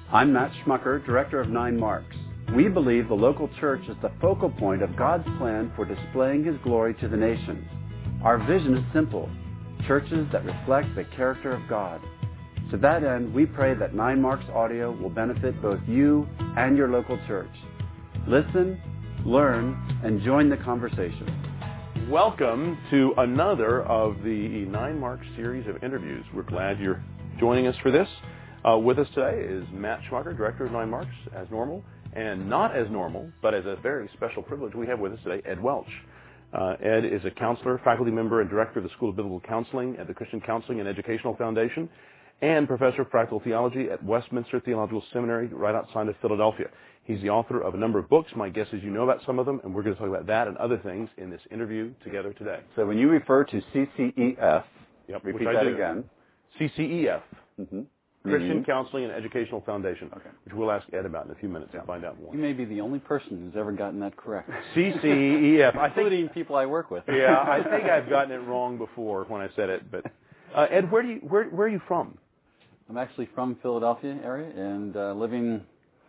I'm Matt Schmucker, Director of Nine Marks. We believe the local church is the focal point of God's plan for displaying His glory to the nations. Our vision is simple: churches that reflect the character of God. To that end, we pray that Nine Marks Audio will benefit both you and your local church. Listen, learn, and join the conversation. Welcome to another of the Nine Marks series of interviews. We're glad you're joining us for this. With us today is Matt Schmucker, Director of Nine Marks, as normal. And not as normal, but as a very special privilege, we have with us today Ed Welch. Ed is a counselor, faculty member, and director of the School of Biblical Counseling at the Christian Counseling and Educational Foundation, and professor of practical theology at Westminster Theological Seminary right outside of Philadelphia. He's the author of a number of books. My guess is you know about some of them, and we're going to talk about that and other things in this interview together today. So when you refer to CCEF, repeat that again. CCEF. Mm-hmm. Christian Counseling and Educational Foundation, which we'll ask Ed about in a few minutes to find out more. You may be the only person who's ever gotten that correct. CCEF. Including people I work with. Yeah, I think I've gotten it wrong before when I said it. But Ed, where are you from? I'm actually from Philadelphia area and living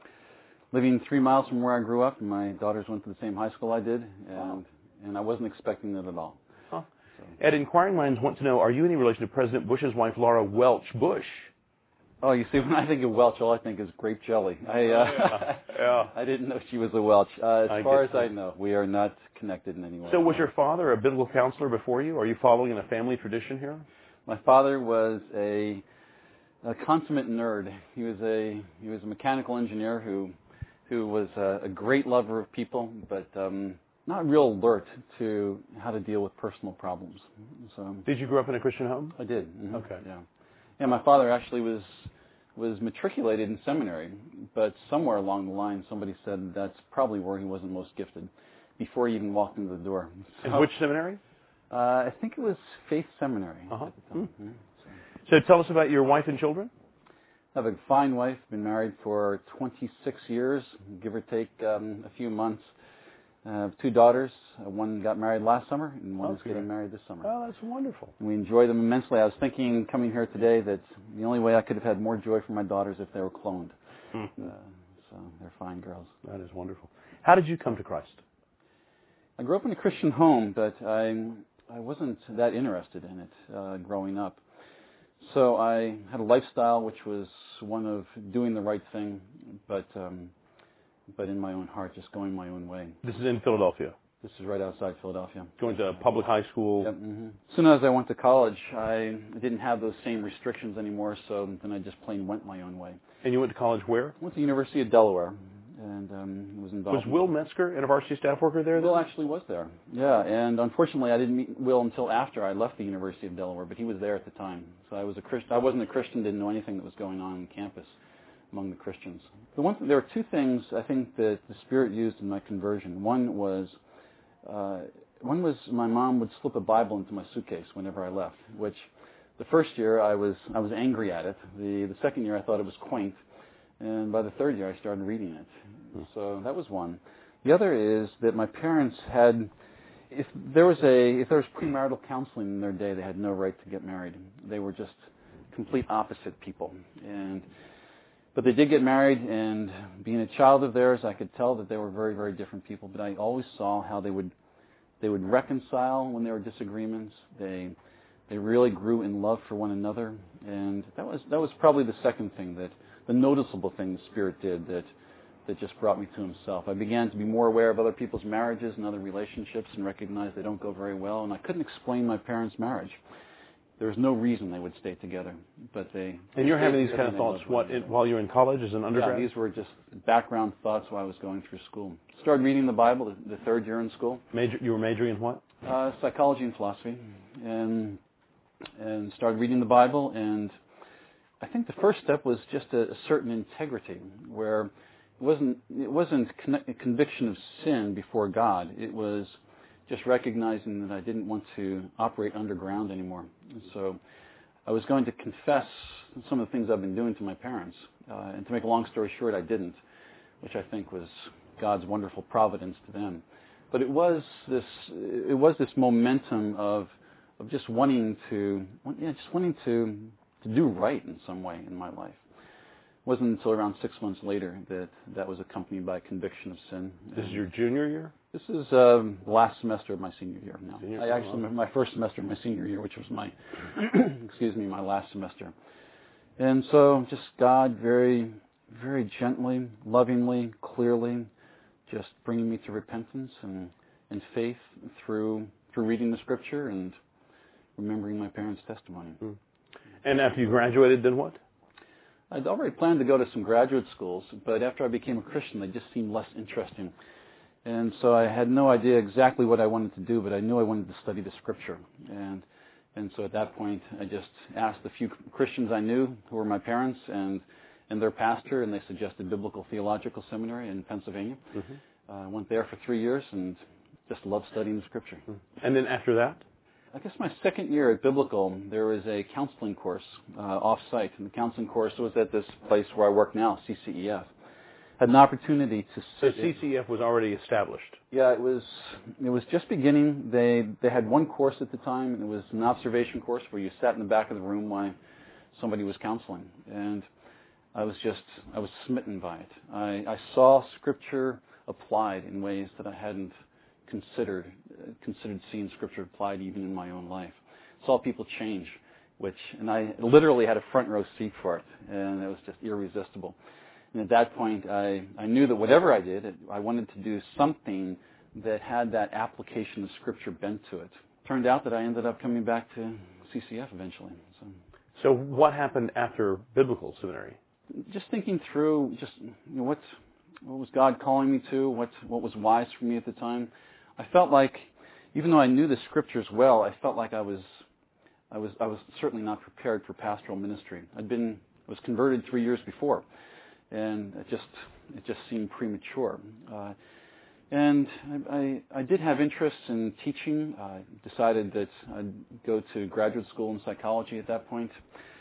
3 miles from where I grew up. And my daughters went to the same high school I did, and I wasn't expecting it at all. Huh. So. Ed, inquiring minds want to know: are you any relation to President Bush's wife, Laura Welch Bush? Oh, you see, when I think of Welch, all I think is grape jelly. I didn't know she was a Welch. As far as I know, we are not connected in any way. So was your father a biblical counselor before you? Are you following in a family tradition here? My father was a consummate nerd. He was a mechanical engineer who was a great lover of people, but not real alert to how to deal with personal problems. So, did you grow up in a Christian home? I did. Mm-hmm. Okay. Yeah. Yeah, my father actually was matriculated in seminary, but somewhere along the line somebody said that's probably where he wasn't most gifted before he even walked into the door. So, and which seminary? I think it was Faith Seminary. Uh-huh. At the time. Mm-hmm. So tell us about your wife and children. I have a fine wife, been married for 26 years, give or take a few months. I have 2 daughters. One got married last summer, and one is getting married this summer. Oh, that's wonderful. And we enjoy them immensely. I was thinking, coming here today, that the only way I could have had more joy for my daughters if they were cloned. Mm-hmm. So they're fine girls. That is wonderful. How did you come to Christ? I grew up in a Christian home, but I wasn't that interested in it growing up. So I had a lifestyle which was one of doing the right thing, but in my own heart, just going my own way. This is in Philadelphia? This is right outside Philadelphia. Going to public high school? Yep. Mm-hmm. As soon as I went to college, I didn't have those same restrictions anymore, so then I just plain went my own way. And you went to college where? I went to the University of Delaware, and was involved. Was Will Metzger, an varsity staff worker there? Will actually was there, yeah, and unfortunately I didn't meet Will until after I left the University of Delaware, but he was there at the time. So I wasn't a Christian, didn't know anything that was going on on campus among the Christians. There were 2 things I think that the Spirit used in my conversion. One was my mom would slip a Bible into my suitcase whenever I left, which the first year I was angry at it. The second year I thought it was quaint, and by the third year I started reading it. So that was one. The other is that my parents had, if there was premarital counseling in their day, they had no right to get married. They were just complete opposite people, but they did get married, and being a child of theirs, I could tell that they were very, very different people. But I always saw how they would reconcile when there were disagreements. They really grew in love for one another, and that was probably the second thing, that the noticeable thing the Spirit did that just brought me to Himself. I began to be more aware of other people's marriages and other relationships, and recognize they don't go very well. And I couldn't explain my parents' marriage. There was no reason they would stay together, but they... And you're having these kind of thoughts while you're in college as an undergrad? Yeah, these were just background thoughts while I was going through school. Started reading the Bible the third year in school. You were majoring in what? Psychology and philosophy, and started reading the Bible. And I think the first step was just a certain integrity, where it wasn't a conviction of sin before God. It was just recognizing that I didn't want to operate underground anymore. And so I was going to confess some of the things I've been doing to my parents. And to make a long story short, I didn't, which I think was God's wonderful providence to them. But it was this momentum of just wanting to do right in some way in my life. wasn't until around 6 months later that was accompanied by conviction of sin. This is your junior year? This is last semester of my senior year now. My first semester of my senior year, which was my, my last semester. And so just God very, very gently, lovingly, clearly, just bringing me to repentance and faith through reading the Scripture and remembering my parents' testimony. Mm. And after you graduated, then what? I'd already planned to go to some graduate schools, but after I became a Christian, they just seemed less interesting. And so I had no idea exactly what I wanted to do, but I knew I wanted to study the Scripture. And so at that point, I just asked a few Christians I knew who were my parents and their pastor, and they suggested Biblical Theological Seminary in Pennsylvania. Mm-hmm. I went there for 3 years and just loved studying the Scripture. And then after that? I guess my second year at Biblical, there was a counseling course off-site. And the counseling course was at this place where I work now, CCEF. Had an opportunity to sit. So CCEF was already established? Yeah, it was just beginning. They had one course at the time, and it was an observation course where you sat in the back of the room while somebody was counseling. And I was smitten by it. I saw Scripture applied in ways that I hadn't considered seeing Scripture applied even in my own life. Saw people change, and I literally had a front row seat for it, and it was just irresistible. And at that point, I knew that whatever I did, I wanted to do something that had that application of Scripture bent to it. Turned out that I ended up coming back to CCF eventually. So what happened after Biblical Seminary? Just thinking through, what was God calling me to? What was wise for me at the time? I felt like, even though I knew the Scriptures well, I felt like I was certainly not prepared for pastoral ministry. I was converted 3 years before, and it just seemed premature. And I did have interests in teaching. I decided that I'd go to graduate school in psychology at that point.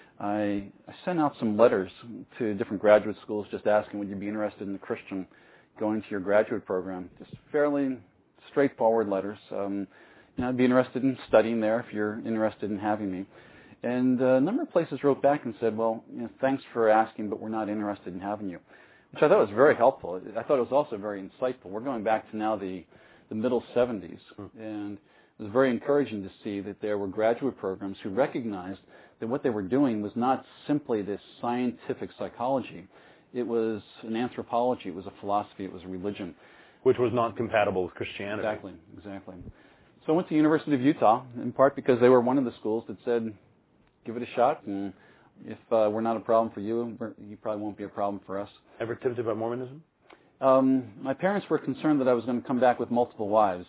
I sent out some letters to different graduate schools just asking, would you be interested in a Christian going to your graduate program? Just fairly straightforward letters. I'd be interested in studying there if you're interested in having me. And a number of places wrote back and said, well, thanks for asking, but we're not interested in having you, which I thought was very helpful. I thought it was also very insightful. We're going back to now the middle 70s, and it was very encouraging to see that there were graduate programs who recognized that what they were doing was not simply this scientific psychology. It was an anthropology, it was a philosophy, it was a religion. Which was not compatible with Christianity. Exactly. So I went to the University of Utah, in part because they were one of the schools that said, give it a shot, and if we're not a problem for you, you probably won't be a problem for us. Ever tempted by Mormonism? My parents were concerned that I was going to come back with multiple wives,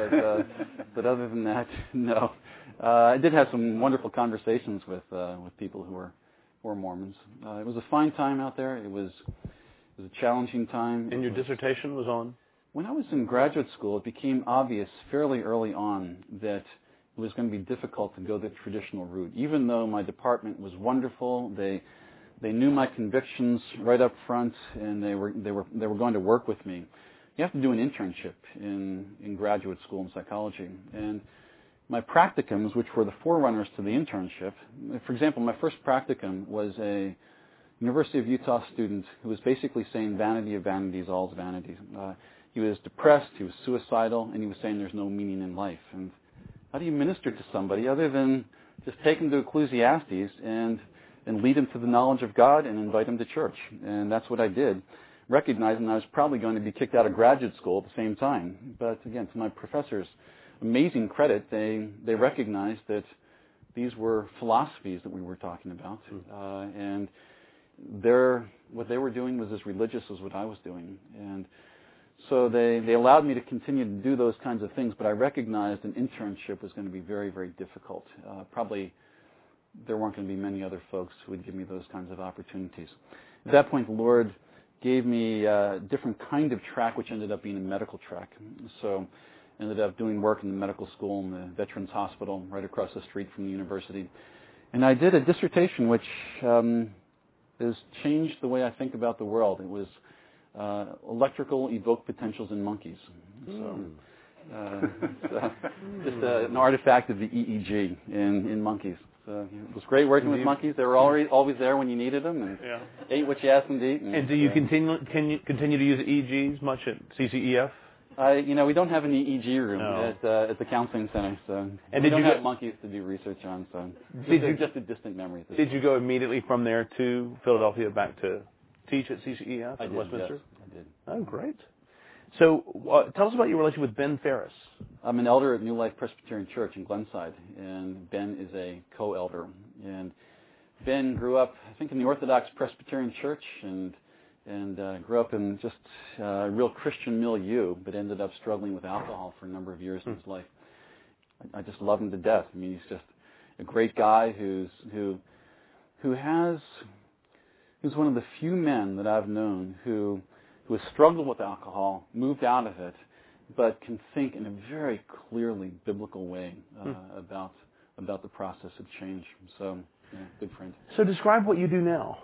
but other than that, no. I did have some wonderful conversations with people who were Mormons. It was a fine time out there. It was a challenging time. And your dissertation was on? When I was in graduate school, it became obvious fairly early on that it was going to be difficult to go the traditional route. Even though my department was wonderful, they knew my convictions right up front, and they were going to work with me. You have to do an internship in graduate school in psychology, and my practicums, which were the forerunners to the internship. For example, my first practicum was a University of Utah student who was basically saying vanity of vanities, all's vanity. He was depressed, he was suicidal, and he was saying there's no meaning in life. And how do you minister to somebody other than just take him to Ecclesiastes and lead him to the knowledge of God and invite him to church? And that's what I did, recognizing I was probably going to be kicked out of graduate school at the same time. But again, to my professors' amazing credit, they recognized that these were philosophies that we were talking about, and what they were doing was as religious as what I was doing. And so they allowed me to continue to do those kinds of things, but I recognized an internship was going to be very, very difficult. Probably there weren't going to be many other folks who would give me those kinds of opportunities. At that point, the Lord gave me a different kind of track, which ended up being a medical track. So I ended up doing work in the medical school in the Veterans Hospital right across the street from the university. And I did a dissertation which has changed the way I think about the world. It was electrical evoked potentials in monkeys. So it's just an artifact of the EEG in monkeys. it was great working with monkeys. They were always there when you needed them, and ate what you asked them to eat. And do you continue to use EEGs much at CCEF? We don't have an EEG room at the counseling center, so we don't have monkeys to do research on. So just a distant memory. Did you go immediately from there to Philadelphia back to teach at CCEF in Westminster? Yes, I did. Oh, great. So tell us about your relationship with Ben Ferris. I'm an elder at New Life Presbyterian Church in Glenside, and Ben is a co-elder. And Ben grew up, I think, in the Orthodox Presbyterian Church, and grew up in just a real Christian milieu, but ended up struggling with alcohol for a number of years in his life. I just love him to death. I mean, he's just a great guy who's one of the few men that I've known who has struggled with alcohol, moved out of it, but can think in a very clearly biblical way about the process of change. So, good friend. So describe what you do now.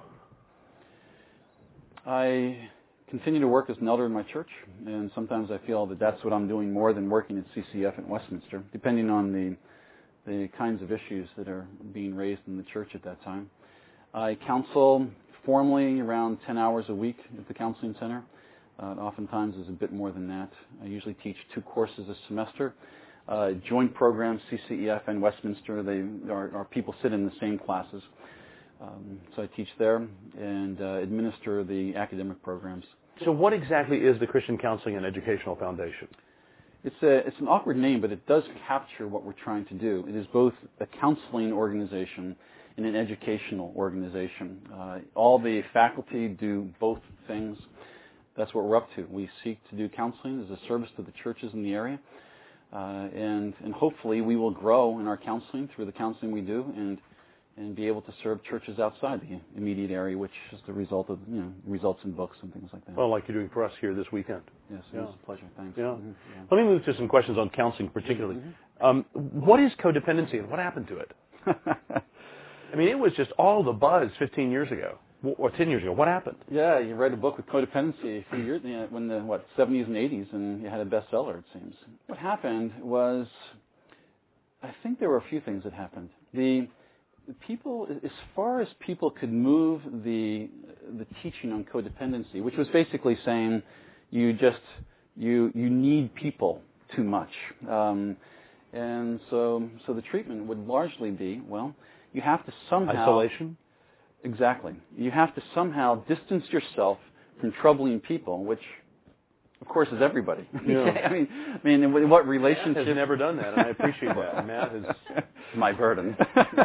I continue to work as an elder in my church, and sometimes I feel that that's what I'm doing more than working at CCF in Westminster, depending on the kinds of issues that are being raised in the church at that time. I counsel formally around 10 hours a week at the counseling center. Oftentimes is a bit more than that. I usually teach 2 courses a semester. Joint programs, CCEF and Westminster, our people sit in the same classes. So I teach there and administer the academic programs. So what exactly is the Christian Counseling and Educational Foundation? It's an awkward name, but it does capture what we're trying to do. It is both a counseling organization and an educational organization. All the faculty do both things. That's what we're up to. We seek to do counseling as a service to the churches in the area, and hopefully we will grow in our counseling through the counseling we do, and be able to serve churches outside the immediate area, which is the result of results in books and things like that. Well, like you're doing for us here this weekend. Yes, it was a pleasure. Thanks. Yeah. Let me move to some questions on counseling particularly. What is codependency and what happened to it? I mean, it was just all the buzz 15 years ago. Or 10 years ago. What happened? Yeah, you read a book with codependency a few years, when the 70s and 80s, and you had a bestseller, it seems. What happened was, I think there were a few things that happened. The people, as far as people could move the teaching on codependency, which was basically saying you need people too much, and so the treatment would largely be, well, you have to somehow isolation. Exactly. You have to somehow distance yourself from troubling people, which, of course, is everybody. Yeah. I mean, in what relationship? Matt has never done that, and I appreciate that. Matt has my burden.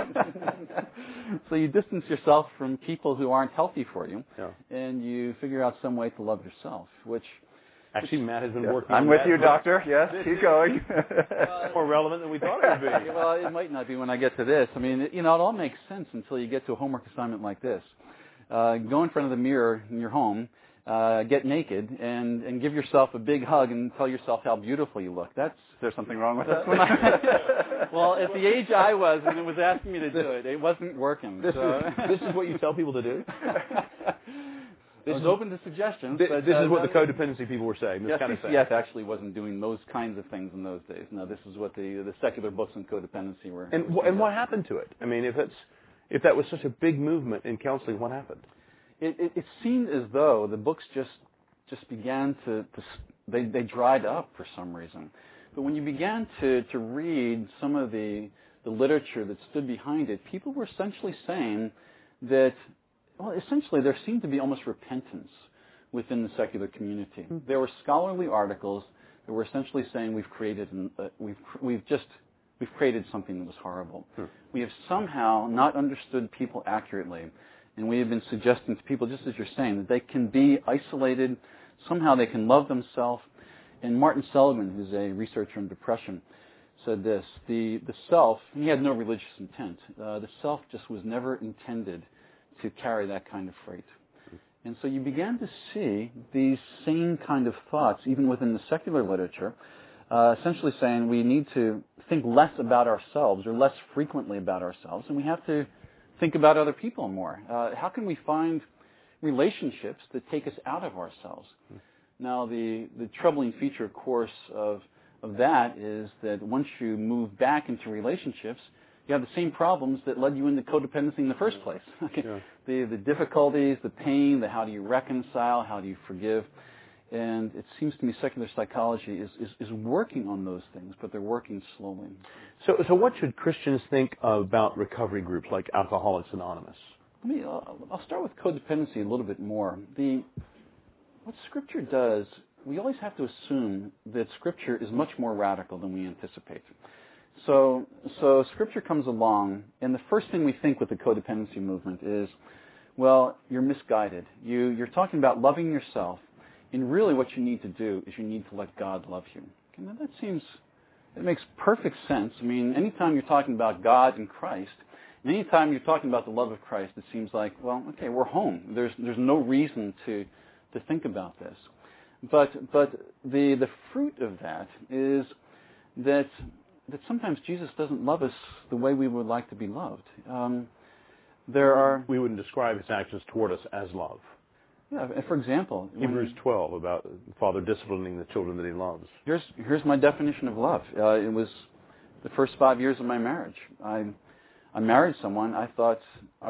So you distance yourself from people who aren't healthy for you, and you figure out some way to love yourself, which... Actually, Matt has been working. I'm with you, Doctor. Yes, keep going. More relevant than we thought it would be. Well, it might not be when I get to this. I mean, it all makes sense until you get to a homework assignment like this. Go in front of the mirror in your home, get naked, and give yourself a big hug and tell yourself how beautiful you look. Is there something wrong with that? Well, at the age I was when it was asking me to do it, it wasn't working. This is what you tell people to do? I was open to suggestions. This is what the codependency people were saying. This kind of thing. CCF actually wasn't doing those kinds of things in those days. No, this is what the secular books on codependency were. And what happened to it? I mean, if that was such a big movement in counseling, what happened? It seemed as though the books just began they dried up for some reason. But when you began to read some of the literature that stood behind it, people were essentially saying that. Well, essentially, there seemed to be almost repentance within the secular community. There were scholarly articles that were essentially saying we've created something that was horrible. We have somehow not understood people accurately, and we have been suggesting to people, just as you're saying, that they can be isolated. Somehow they can love themselves. And Martin Seligman, who's a researcher on depression, said this: the self, and he had no religious intent. The self just was never intended to carry that kind of freight. And so you began to see these same kind of thoughts, even within the secular literature, essentially saying we need to think less about ourselves or less frequently about ourselves, and we have to think about other people more. How can we find relationships that take us out of ourselves? Now, the troubling feature, of course, of that is that once you move back into relationships, you have the same problems that led you into codependency in the first place. Okay. Yeah. The difficulties, the pain, the how do you reconcile, how do you forgive. And it seems to me secular psychology is working on those things, but they're working slowly. So what should Christians think about recovery groups like Alcoholics Anonymous? I'll start with codependency a little bit more. What Scripture does, we always have to assume that Scripture is much more radical than we anticipate. So Scripture comes along, and the first thing we think with the codependency movement is, well, you're misguided. You're talking about loving yourself, and really what you need to do is you need to let God love you. Okay, now it makes perfect sense. I mean, anytime you're talking about God and Christ, and anytime you're talking about the love of Christ, it seems like, well, okay, we're home. There's no reason to think about this. But the fruit of that is that sometimes Jesus doesn't love us the way we would like to be loved. We wouldn't describe his actions toward us as love. Yeah, for example, Hebrews 12 about the Father disciplining the children that he loves. Here's my definition of love. It was the first 5 years of my marriage. I married someone. I thought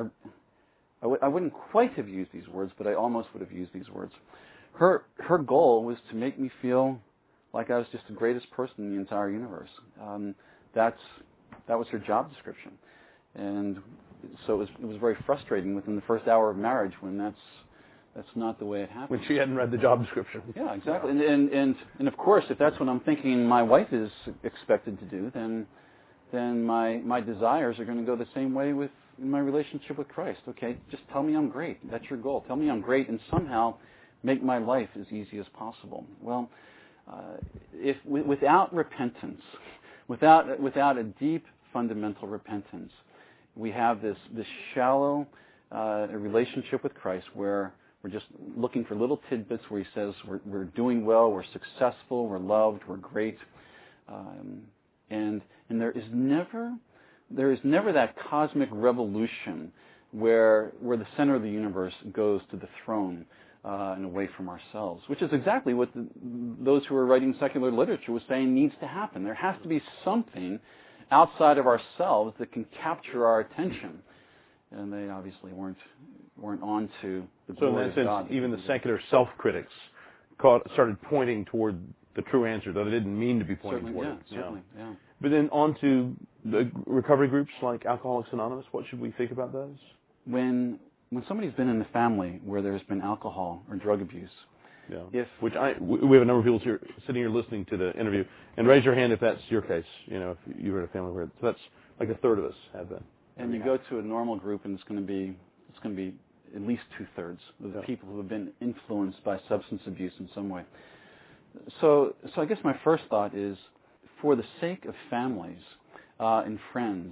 I wouldn't quite have used these words, but I almost would have used these words. Her goal was to make me feel like I was just the greatest person in the entire universe. That was her job description, and so it was very frustrating within the first hour of marriage when that's not the way it happened. When she hadn't read the job description. Yeah, exactly. And of course, if that's what I'm thinking my wife is expected to do, then my desires are going to go the same way in my relationship with Christ. Okay, just tell me I'm great. That's your goal. Tell me I'm great, and somehow make my life as easy as possible. Well, without repentance, without a deep fundamental repentance, we have this shallow relationship with Christ where we're just looking for little tidbits where he says we're doing well, we're successful, we're loved, we're great, and there is never that cosmic revolution where the center of the universe goes to the throne and away from ourselves, which is exactly what those who are writing secular literature was saying needs to happen. There has to be something outside of ourselves that can capture our attention, and they obviously weren't on to the glory of God. So in that sense, even the secular self-critics started pointing toward the true answer, though they didn't mean to be pointing toward it. Certainly, yeah. But then on to the recovery groups like Alcoholics Anonymous, what should we think about those? When somebody's been in a family where there's been alcohol or drug abuse, we have a number of people here sitting here listening to the interview, and raise your hand if that's your case. If you're in a family where so that's like a third of us have been. And you go to a normal group, and it's going to be at least 2/3 of the people who have been influenced by substance abuse in some way. So I guess my first thought is, for the sake of families and friends,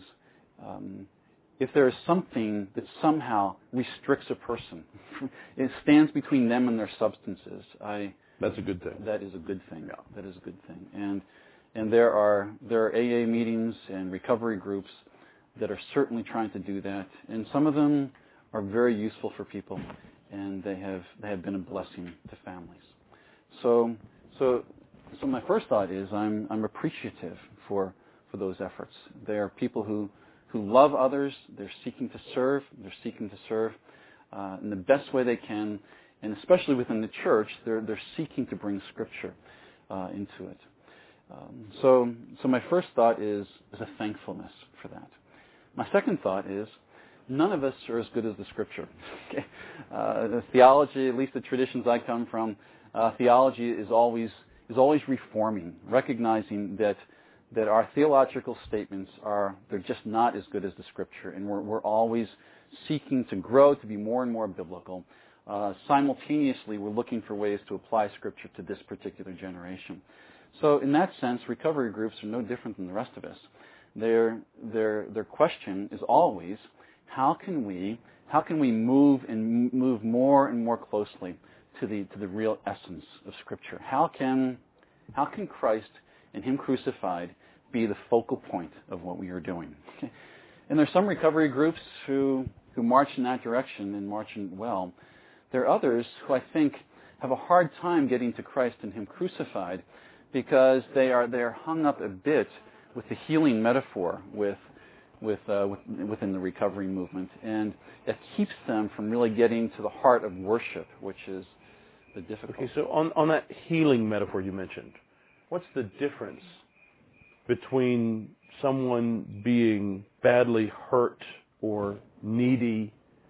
if there is something that somehow restricts a person, it stands between them and their substances, that's a good thing. That is a good thing. Yeah. That is a good thing. And there are AA meetings and recovery groups that are certainly trying to do that, and some of them are very useful for people, and they have been a blessing to families. So my first thought is I'm appreciative for those efforts. They are people who love others. They're seeking to serve. In the best way they can, and especially within the church, they're seeking to bring Scripture into it. So my first thought is a thankfulness for that. My second thought is none of us are as good as the Scripture. Okay? The theology, at least the traditions I come from, theology is always reforming, recognizing that our theological statements they're just not as good as the Scripture, and we're always seeking to grow, to be more and more biblical. Simultaneously, we're looking for ways to apply Scripture to this particular generation. So in that sense, recovery groups are no different than the rest of us. Their question is always, how can we move more and more closely to the real essence of Scripture? How can Christ and Him crucified be the focal point of what we are doing? Okay. And there's some recovery groups who march in that direction and march in well. There are others who I think have a hard time getting to Christ and Him crucified because they are hung up a bit with the healing metaphor, with within the recovery movement, and that keeps them from really getting to the heart of worship, which is the difficult. Okay, so on that healing metaphor you mentioned, what's the difference between someone being badly hurt or needy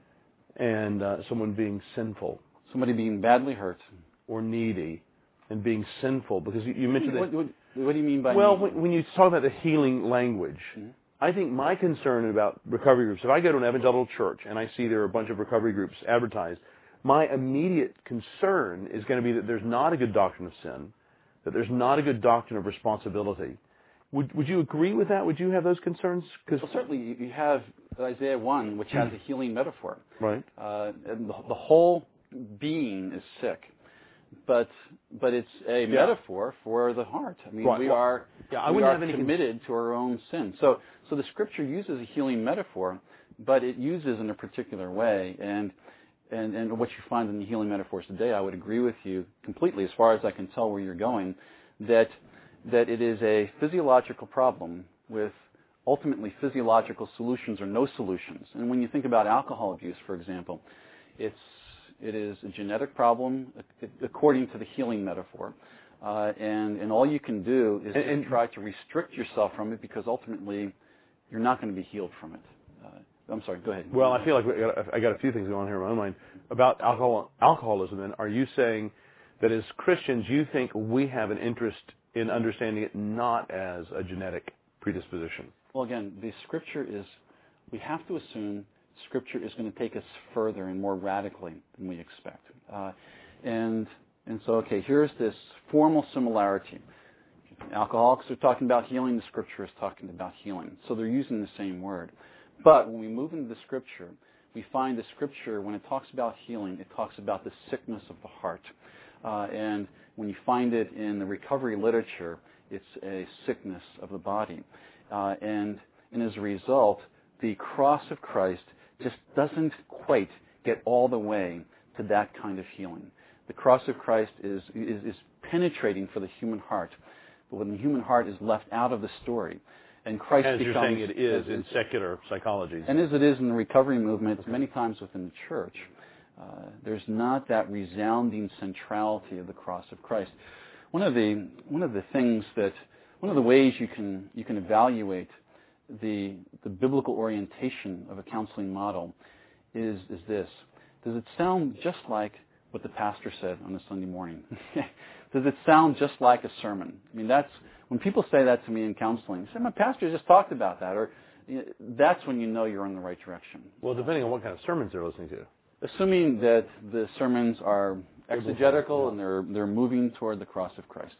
and someone being sinful? Somebody being badly hurt or needy and being sinful, because you mentioned that. What do you mean by well, needy? when you talk about the healing language, mm-hmm. I think my concern about recovery groups, if I go to an evangelical church and I see there are a bunch of recovery groups advertised, my immediate concern is going to be that there's not a good doctrine of sin, that there's not a good doctrine of responsibility. Would you agree with that? Would you have those concerns? Well, certainly you have Isaiah 1, which has a healing metaphor. Right. And the whole being is sick. But it's a metaphor for the heart. I mean, right. we are committed to our own sin. So the Scripture uses a healing metaphor, but it uses in a particular way. And what you find in the healing metaphors today, I would agree with you completely, as far as I can tell where you're going, that it is a physiological problem with ultimately physiological solutions or no solutions. And when you think about alcohol abuse, for example, it is a genetic problem according to the healing metaphor. And all you can do is try to restrict yourself from it, because ultimately you're not going to be healed from it. I'm sorry, go ahead. Well, I feel like I got a few things going on here in my own mind. About alcoholism, then, are you saying that as Christians you think we have an interest in understanding it not as a genetic predisposition? Well, again, the Scripture is, we have to assume Scripture is going to take us further and more radically than we expect. And so, okay, here's this formal similarity. Alcoholics are talking about healing, the Scripture is talking about healing. So they're using the same word. But when we move into the Scripture, we find the Scripture, when it talks about healing, it talks about the sickness of the heart. And when you find it in the recovery literature, it's a sickness of the body. And as a result, the cross of Christ just doesn't quite get all the way to that kind of healing. The cross of Christ is penetrating for the human heart, but when the human heart is left out of the story, and Christ as becomes... As you're saying it is in secular psychology. And as it is in the recovery movement, many times within the church, there's not that resounding centrality of the cross of Christ. One of the ways you can evaluate the biblical orientation of a counseling model is this. Does it sound just like what the pastor said on a Sunday morning? Does it sound just like a sermon? I mean, when people say that to me in counseling, say, my pastor just talked about that, or that's when you know you're in the right direction. Well, depending on what kind of sermons they're listening to. Assuming that the sermons are exegetical and they're moving toward the cross of Christ.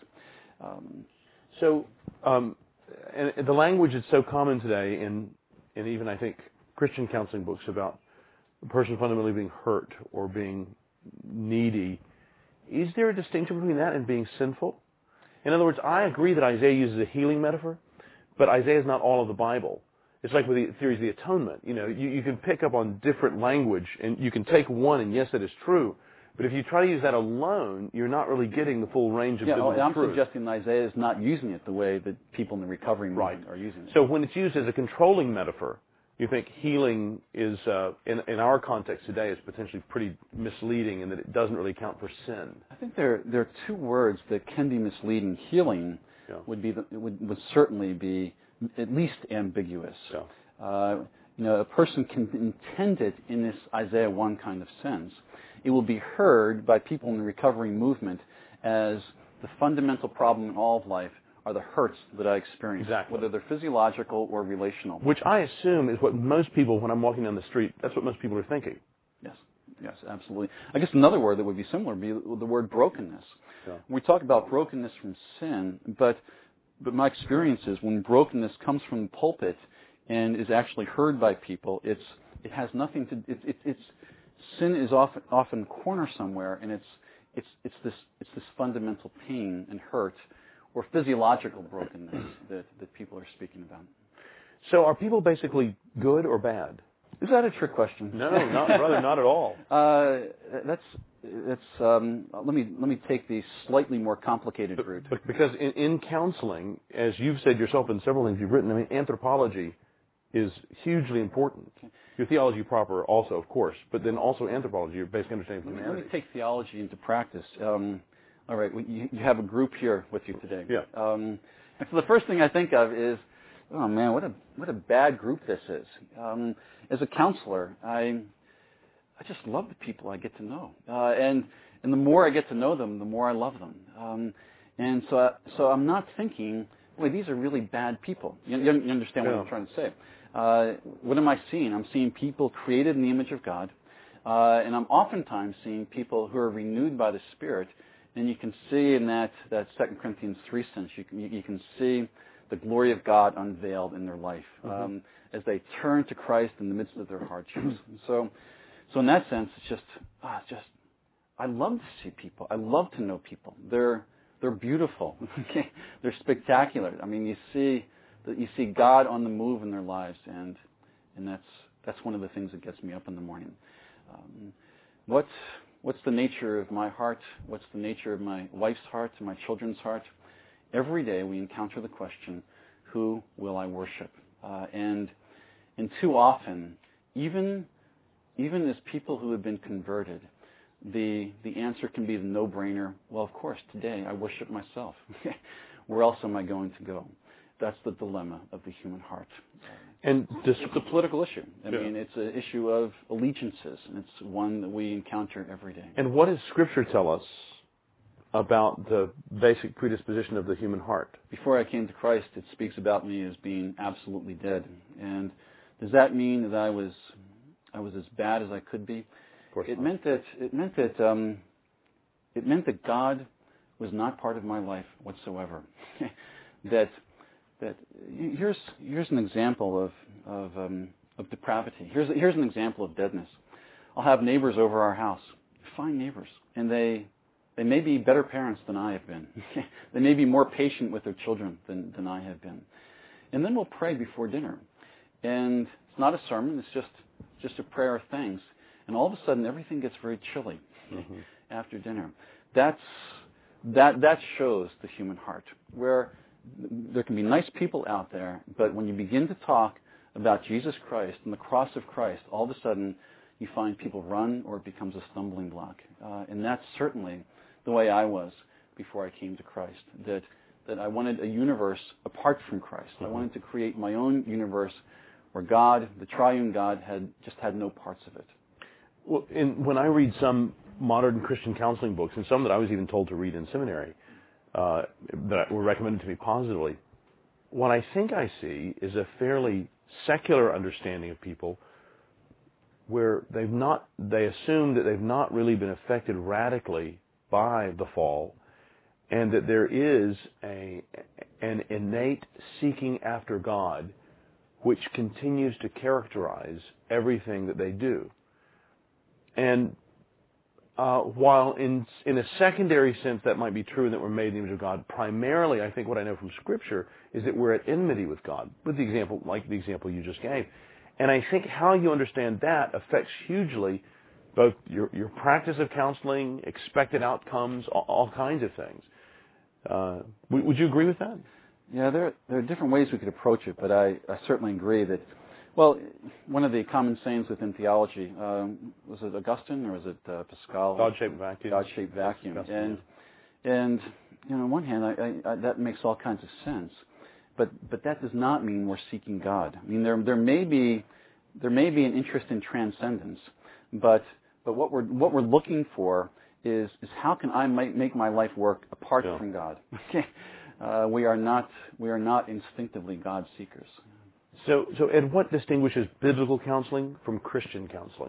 And the language is so common today in even, I think, Christian counseling books about a person fundamentally being hurt or being needy. Is there a distinction between that and being sinful? In other words, I agree that Isaiah uses a healing metaphor, but Isaiah is not all of the Bible. It's like with the theories of the atonement. You know, you can pick up on different language, and you can take one, and yes, that is true. But if you try to use that alone, you're not really getting the full range of biblical truth. I'm suggesting Isaiah is not using it the way that people in the recovery movement are using it. So when it's used as a controlling metaphor, you think healing is, in our context today, is potentially pretty misleading in that it doesn't really account for sin. I think there are two words that can be misleading. Healing would certainly be at least ambiguous. Yeah. A person can intend it in this Isaiah 1 kind of sense. It will be heard by people in the recovery movement as the fundamental problem in all of life are the hurts that I experience, whether they're physiological or relational. Which I assume is what most people, when I'm walking down the street, that's what most people are thinking. Yes, absolutely. I guess another word that would be similar would be the word brokenness. Yeah. We talk about brokenness from sin, but my experience is when brokenness comes from the pulpit and is actually heard by people, it has nothing to. It's sin is often corner somewhere, and it's this fundamental pain and hurt or physiological brokenness that people are speaking about. So are people basically good or bad? Is that a trick question? No, rather not at all. Let me take the slightly more complicated route. Because in counseling, as you've said yourself in several things you've written, I mean, anthropology is hugely important. Your theology proper also, of course, but then also anthropology, your basic understanding of humanity. Let me take theology into practice. All right, you have a group here with you today. Yeah. And so the first thing I think of is, oh man, what a bad group this is. As a counselor, I just love the people I get to know, and the more I get to know them, the more I love them. And so I'm not thinking, boy, these are really bad people. You understand what I'm trying to say? What am I seeing? I'm seeing people created in the image of God, and I'm oftentimes seeing people who are renewed by the Spirit. And you can see in that 2 Corinthians 3 sense, you can see the glory of God unveiled in their life as they turn to Christ in the midst of their hardships. So in that sense, it's just I love to see people. I love to know people. They're beautiful. They're spectacular. I mean, you see God on the move in their lives, and that's one of the things that gets me up in the morning. What's the nature of my heart? What's the nature of my wife's heart and my children's heart? Every day we encounter the question, who will I worship? And too often, even as people who have been converted, the answer can be the no-brainer. Well, of course, today I worship myself. Where else am I going to go? That's the dilemma of the human heart. And it's a political issue. I mean, it's an issue of allegiances, and it's one that we encounter every day. And what does Scripture tell us about the basic predisposition of the human heart? Before I came to Christ, it speaks about me as being absolutely dead. And does that mean that I was as bad as I could be? Of course it not. meant that God was not part of my life whatsoever. that here's an example of depravity. Here's an example of deadness. I'll have neighbors over our house, fine neighbors, and they may be better parents than I have been. They may be more patient with their children than I have been. And then we'll pray before dinner, and it's not a sermon; it's just a prayer of thanks. And all of a sudden, everything gets very chilly after dinner. That shows the human heart, where there can be nice people out there, but when you begin to talk about Jesus Christ and the cross of Christ, all of a sudden you find people run, or it becomes a stumbling block. And that's certainly the way I was before I came to Christ, that I wanted a universe apart from Christ. I wanted to create my own universe where God, the triune God, had no parts of it. Well, when I read some modern Christian counseling books, and some that I was even told to read in seminary, that were recommended to me positively, what I think I see is a fairly secular understanding of people where they assume that they've not really been affected radically by the fall, and that there is an innate seeking after God which continues to characterize everything that they do. And while in a secondary sense that might be true, and that we're made in the image of God, primarily I think what I know from Scripture is that we're at enmity with God, with the example you just gave. And I think how you understand that affects hugely both your practice of counseling, expected outcomes, all kinds of things. Would you agree with that? Yeah, there are different ways we could approach it, but I certainly agree that, well, one of the common sayings within theology, was it Augustine or was it Pascal? God-shaped vacuum. God-shaped vacuum. Augustine, and on one hand, I that makes all kinds of sense, but that does not mean we're seeking God. I mean, there may be an interest in transcendence, but what we're looking for is how can I make my life work apart from God? We are not instinctively God seekers. So, and what distinguishes biblical counseling from Christian counseling?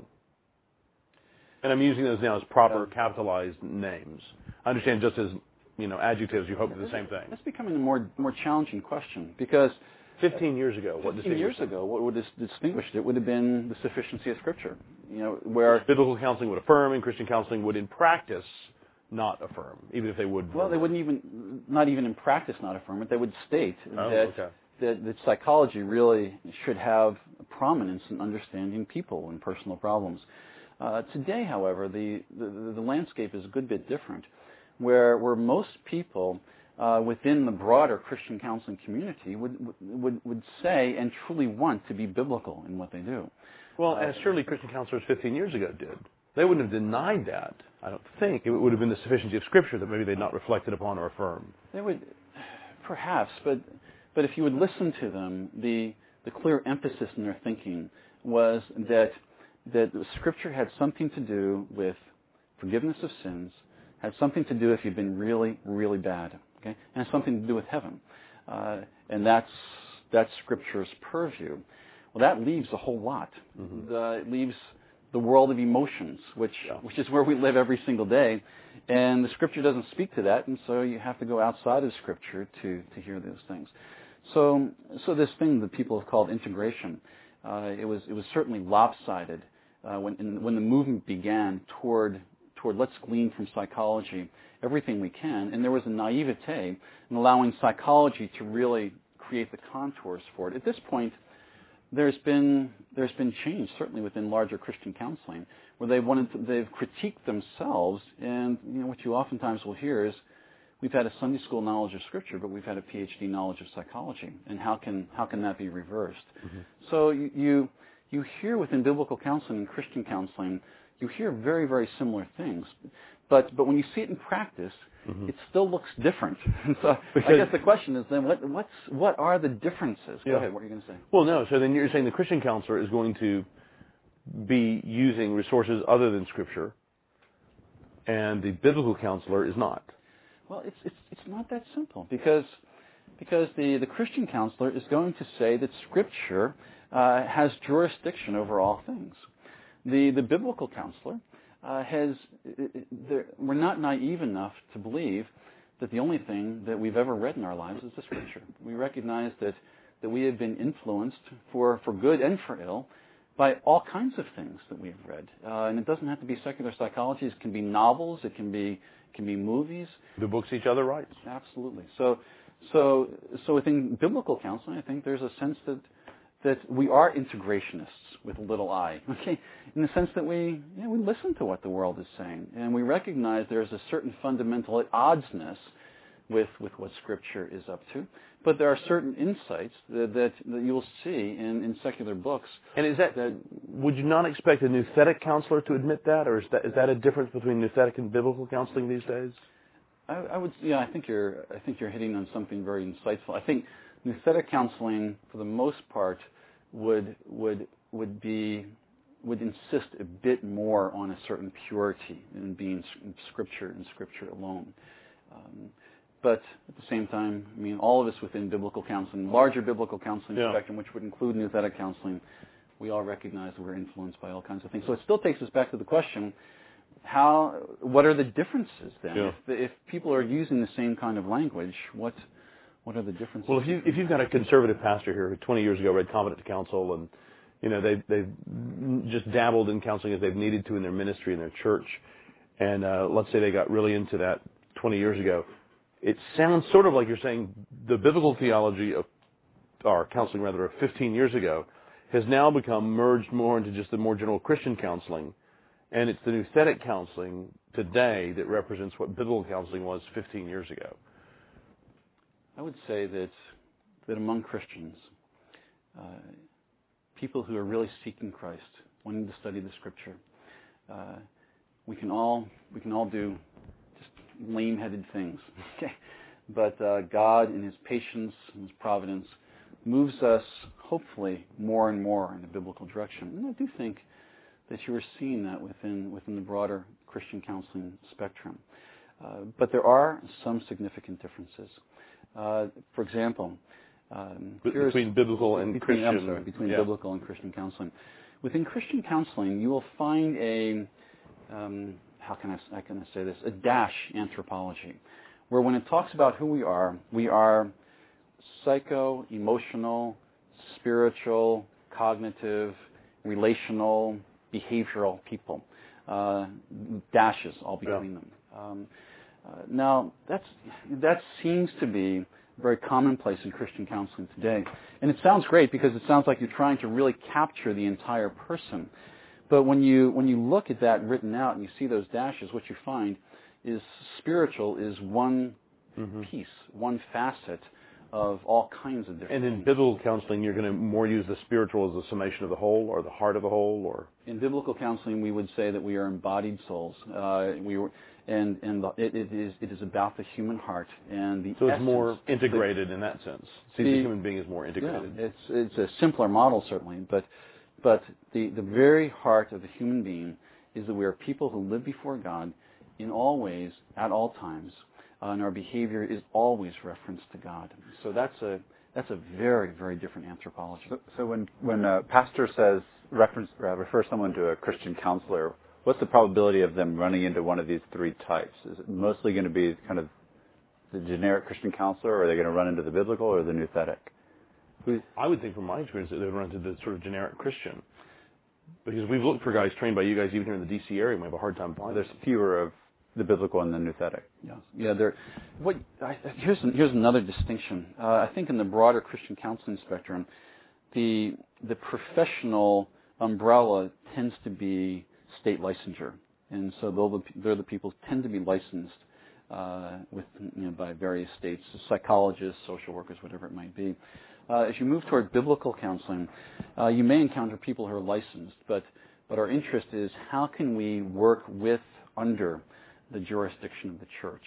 And I'm using those now as proper capitalized names. I understand just as adjectives, you hope for the same thing. That's becoming a more challenging question, because 15 years ago, what would have distinguished it would have been the sufficiency of Scripture. Where biblical counseling would affirm, and Christian counseling would, in practice, not affirm, even if they would. Well, they wouldn't not even in practice not affirm it. They would state that psychology really should have a prominence in understanding people and personal problems. Today, however, the landscape is a good bit different, where most people within the broader Christian counseling community would say and truly want to be biblical in what they do. Well, as surely Christian counselors 15 years ago did. They wouldn't have denied that, I don't think. It would have been the sufficiency of Scripture that maybe they'd not reflected upon or affirmed. They would, perhaps, but if you would listen to them, the clear emphasis in their thinking was that Scripture had something to do with forgiveness of sins, had something to do if you've been really, really bad, okay, and has something to do with heaven, and that's Scripture's purview. Well, that leaves a whole lot. Mm-hmm. It leaves the world of emotions, which is where we live every single day, and the Scripture doesn't speak to that, and so you have to go outside of Scripture to hear those things. So this thing that people have called integration, it was certainly lopsided when the movement began toward let's glean from psychology everything we can, and there was a naivete in allowing psychology to really create the contours for it. At this point, there's been change, certainly within larger Christian counseling, where they've critiqued themselves, and what you oftentimes will hear is, we've had a Sunday school knowledge of Scripture, but we've had a PhD knowledge of psychology, and how can that be reversed? Mm-hmm. So you hear within biblical counseling and Christian counseling, you hear very, very similar things, but when you see it in practice, mm-hmm. it still looks different. So I guess the question is then, what are the differences? Go ahead. What are you going to say? Well, no. So then you're saying the Christian counselor is going to be using resources other than Scripture, and the biblical counselor is not. Well, it's not that simple, because the Christian counselor is going to say that Scripture has jurisdiction over all things. The biblical counselor we're not naive enough to believe that the only thing that we've ever read in our lives is the Scripture. We recognize that we have been influenced for good and for ill by all kinds of things that we've read, and it doesn't have to be secular psychology. It can be novels. It can be movies. The books each other writes. Absolutely. So within biblical counseling, I think there's a sense that we are integrationists with a little I, okay, in the sense that we listen to what the world is saying, and we recognize there's a certain fundamental oddsness with what Scripture is up to, but there are certain insights that you'll see in secular books. And is that would you not expect a nouthetic counselor to admit that, or is that a difference between nouthetic and biblical counseling these days? I would. Yeah, I think you're hitting on something very insightful. I think nouthetic counseling, for the most part, would insist a bit more on a certain purity in being Scripture and Scripture alone. But at the same time, I mean, all of us within biblical counseling, larger biblical counseling spectrum, which would include nouthetic counseling, we all recognize that we're influenced by all kinds of things. So it still takes us back to the question: what are the differences then? Yeah. If people are using the same kind of language, what are the differences? Well, if you've got a conservative pastor here who 20 years ago read Competent to Counsel, and they've just dabbled in counseling as they've needed to in their ministry in their church, and let's say they got really into that 20 years ago, it sounds sort of like you're saying the biblical theology of counseling of 15 years ago has now become merged more into just the more general Christian counseling, and it's the nouthetic counseling today that represents what biblical counseling was 15 years ago. I would say that among Christians, people who are really seeking Christ, wanting to study the Scripture, we can all do just lame-headed things, okay? But God, in His patience and His providence, moves us, hopefully, more and more in a biblical direction. And I do think that you are seeing that within the broader Christian counseling spectrum. But there are some significant differences. For example, between biblical and Christian. Between biblical and Christian counseling. Within Christian counseling, you will find how can I say this? A dash anthropology, where when it talks about who we are psycho, emotional, spiritual, cognitive, relational, behavioral people. Dashes all between them. Now, that seems to be very commonplace in Christian counseling today. And it sounds great because it sounds like you're trying to really capture the entire person. But when you look at that written out and you see those dashes, what you find is spiritual is one piece, one facet of all kinds of different And in things. biblical counseling, you're going to more use the spiritual as a summation of the whole, or the heart of the whole, or? In biblical counseling, we would say that we are embodied souls. It is about the human heart and the So it's essence, more integrated in that sense. See, the human being is more integrated. Yeah, it's a simpler model, certainly, but the very heart of the human being is that we are people who live before God in all ways, at all times, and our behavior is always referenced to God. So that's a very, very different anthropology. So when a pastor says refer someone to a Christian counselor, what's the probability of them running into one of these three types? Is it mostly going to be kind of the generic Christian counselor, or are they going to run into the biblical or the nouthetic? I would think from my experience that they would run into the sort of generic Christian. Because we've looked for guys trained by you guys even here in the D.C. area, and we have a hard time finding. There's fewer of the biblical and the nouthetic. Yes. Yeah. Here's another distinction. I think in the broader Christian counseling spectrum, the professional umbrella tends to be state licensure, and so they're the people who tend to be licensed by various states, psychologists, social workers, whatever it might be. As you move toward biblical counseling, you may encounter people who are licensed, but our interest is how can we work with, under the jurisdiction of the church.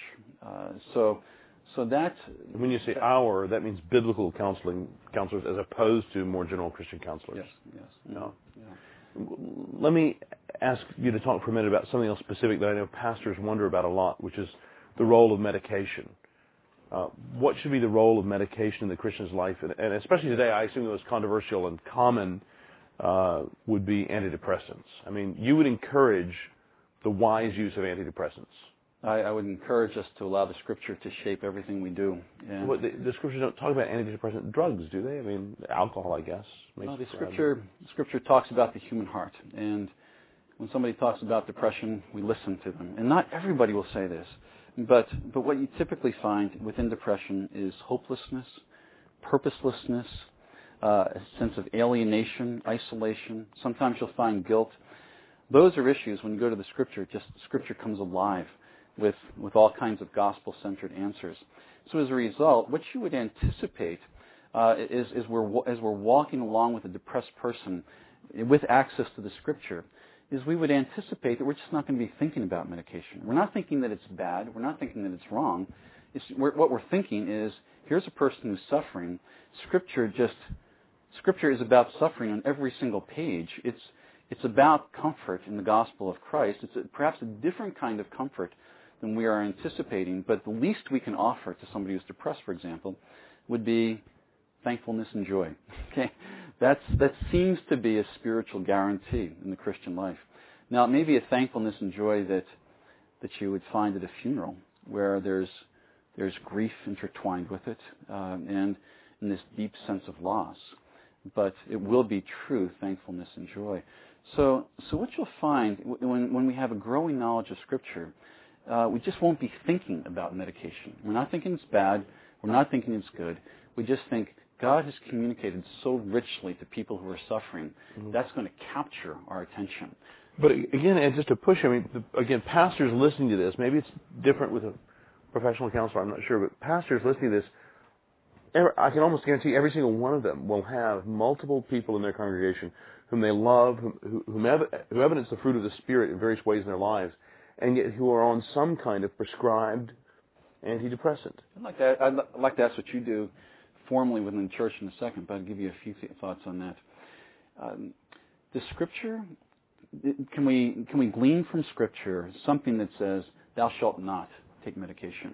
So that... When you say our, that means biblical counselors as opposed to more general Christian counselors. Yes. No. Yeah. Let me ask you to talk for a minute about something else specific that I know pastors wonder about a lot, which is the role of medication. What should be the role of medication in the Christian's life? And especially today, I assume the most controversial and common would be antidepressants. I mean, you would encourage the wise use of antidepressants. I would encourage us to allow the Scripture to shape everything we do. And the Scriptures don't talk about antidepressant drugs, do they? I mean, alcohol, I guess. No, the Scripture talks about the human heart. And when somebody talks about depression, we listen to them. And not everybody will say this. But what you typically find within depression is hopelessness, purposelessness, a sense of alienation, isolation. Sometimes you'll find guilt. Those are issues when you go to the Scripture. Just the Scripture comes alive with all kinds of gospel-centered answers. So as a result, what you would anticipate is as we're walking along with a depressed person with access to the Scripture, is we would anticipate that we're just not going to be thinking about medication. We're not thinking that it's bad. We're not thinking that it's wrong. What we're thinking is, here's a person who's suffering. Scripture is about suffering on every single page. It's about comfort in the gospel of Christ. It's perhaps a different kind of comfort than we are anticipating, but the least we can offer to somebody who's depressed, for example, would be thankfulness and joy. Okay, that seems to be a spiritual guarantee in the Christian life. Now, it may be a thankfulness and joy that you would find at a funeral, where there's grief intertwined with it, and this deep sense of loss. But it will be true thankfulness and joy. So what you'll find when we have a growing knowledge of Scripture, we just won't be thinking about medication. We're not thinking it's bad. We're not thinking it's good. We just think God has communicated so richly to people who are suffering. Mm-hmm. That's going to capture our attention. But again, and just to push, I mean, again, pastors listening to this, maybe it's different with a professional counselor, I'm not sure, but pastors listening to this, I can almost guarantee every single one of them will have multiple people in their congregation whom they love, who evidence the fruit of the Spirit in various ways in their lives, and yet who are on some kind of prescribed antidepressant. I'd like to ask what you do formally within the church in a second, but I'll give you a few thoughts on that. The Scripture, can we glean from Scripture something that says, thou shalt not take medication?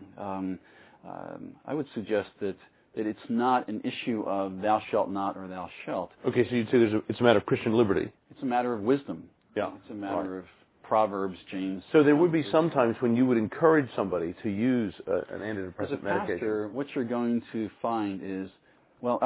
I would suggest that it's not an issue of thou shalt not or thou shalt. Okay, so you'd say it's a matter of Christian liberty. It's a matter of wisdom. Yeah. It's a matter of Proverbs, James. So there would be some times when you would encourage somebody to use an antidepressant medication. As a pastor, what you're going to find is, well,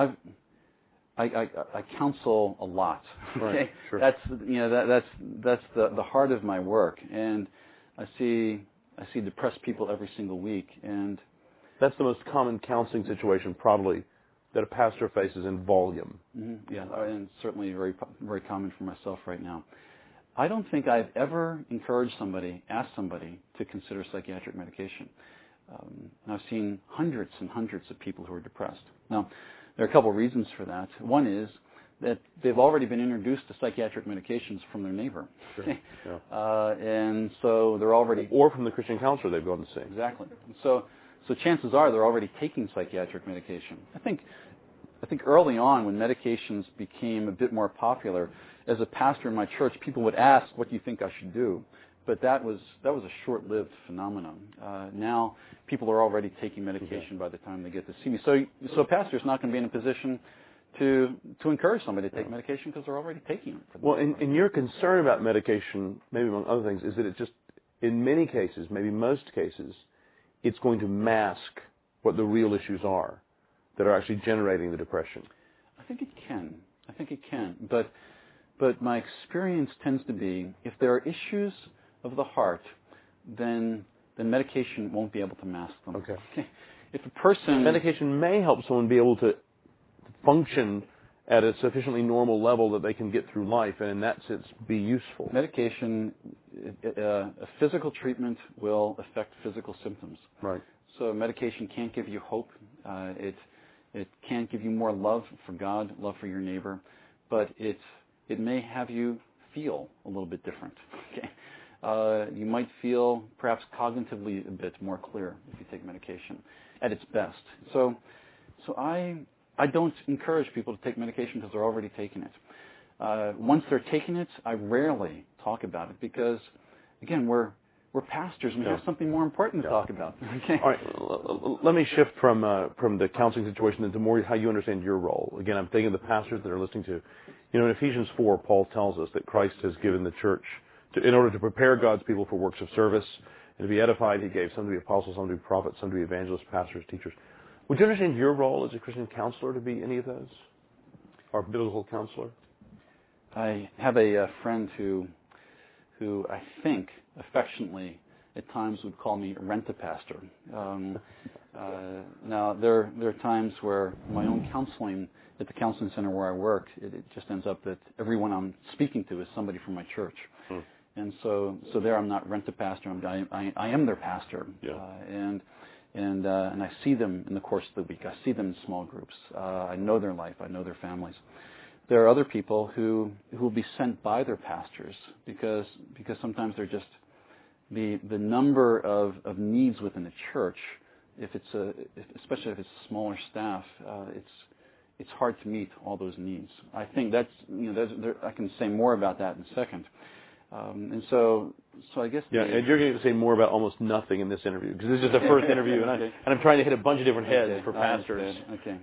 I counsel a lot. Okay? Right, sure. That's the heart of my work, and I see depressed people every single week, and that's the most common counseling situation probably that a pastor faces in volume. Mm-hmm. Yeah, and certainly very, very common for myself right now. I don't think I've ever asked somebody to consider psychiatric medication. And I've seen hundreds and hundreds of people who are depressed. Now, there are a couple of reasons for that. One is that they've already been introduced to psychiatric medications from their neighbor. Sure. Yeah. And so they're already... Or from the Christian counselor they've gone to see. Exactly. So chances are they're already taking psychiatric medication. I think early on when medications became a bit more popular, as a pastor in my church, people would ask, what do you think I should do? But that was a short-lived phenomenon. Now people are already taking medication by the time they get to see me. So a pastor's not going to be in a position to encourage somebody to take medication because they're already taking it. Well, and your concern about medication, maybe among other things, is that it just, in many cases, maybe most cases, it's going to mask what the real issues are that are actually generating the depression. I think it can. But my experience tends to be if there are issues of the heart, then medication won't be able to mask them. Okay. If a person... Medication may help someone be able to function at a sufficiently normal level that they can get through life, and in that sense be useful. Medication, a physical treatment will affect physical symptoms. Right. So medication can't give you hope. It can't give you more love for God, love for your neighbor, but it may have you feel a little bit different. Okay. You might feel perhaps cognitively a bit more clear if you take medication at its best. So I don't encourage people to take medication because they're already taking it. Once they're taking it, I rarely talk about it because, again, we're pastors and we have something more important to talk about. Okay. All right. Let me shift from the counseling situation into more how you understand your role. Again, I'm thinking of the pastors that are listening to. In Ephesians 4, Paul tells us that Christ has given the church in order to prepare God's people for works of service and to be edified. He gave some to be apostles, some to be prophets, some to be evangelists, pastors, teachers. Would you understand your role as a Christian counselor to be any of those? Or biblical counselor? I have a friend who I think affectionately at times would call me rent-a-pastor. Now, there are times where my own counseling at the counseling center where I work, it just ends up that everyone I'm speaking to is somebody from my church. And so there I'm not rent-a-pastor, I am their pastor. Yeah. And I see them in the course of the week. I see them in small groups. I know their life. I know their families. There are other people who will be sent by their pastors because sometimes they're just the number of needs within a church. Especially if it's a smaller staff, it's hard to meet all those needs. I think that's I can say more about that in a second. And so I guess... Yeah, and you're going to say more about almost nothing in this interview, because this is just the first interview, and I'm trying to hit a bunch of different heads for pastors. Okay.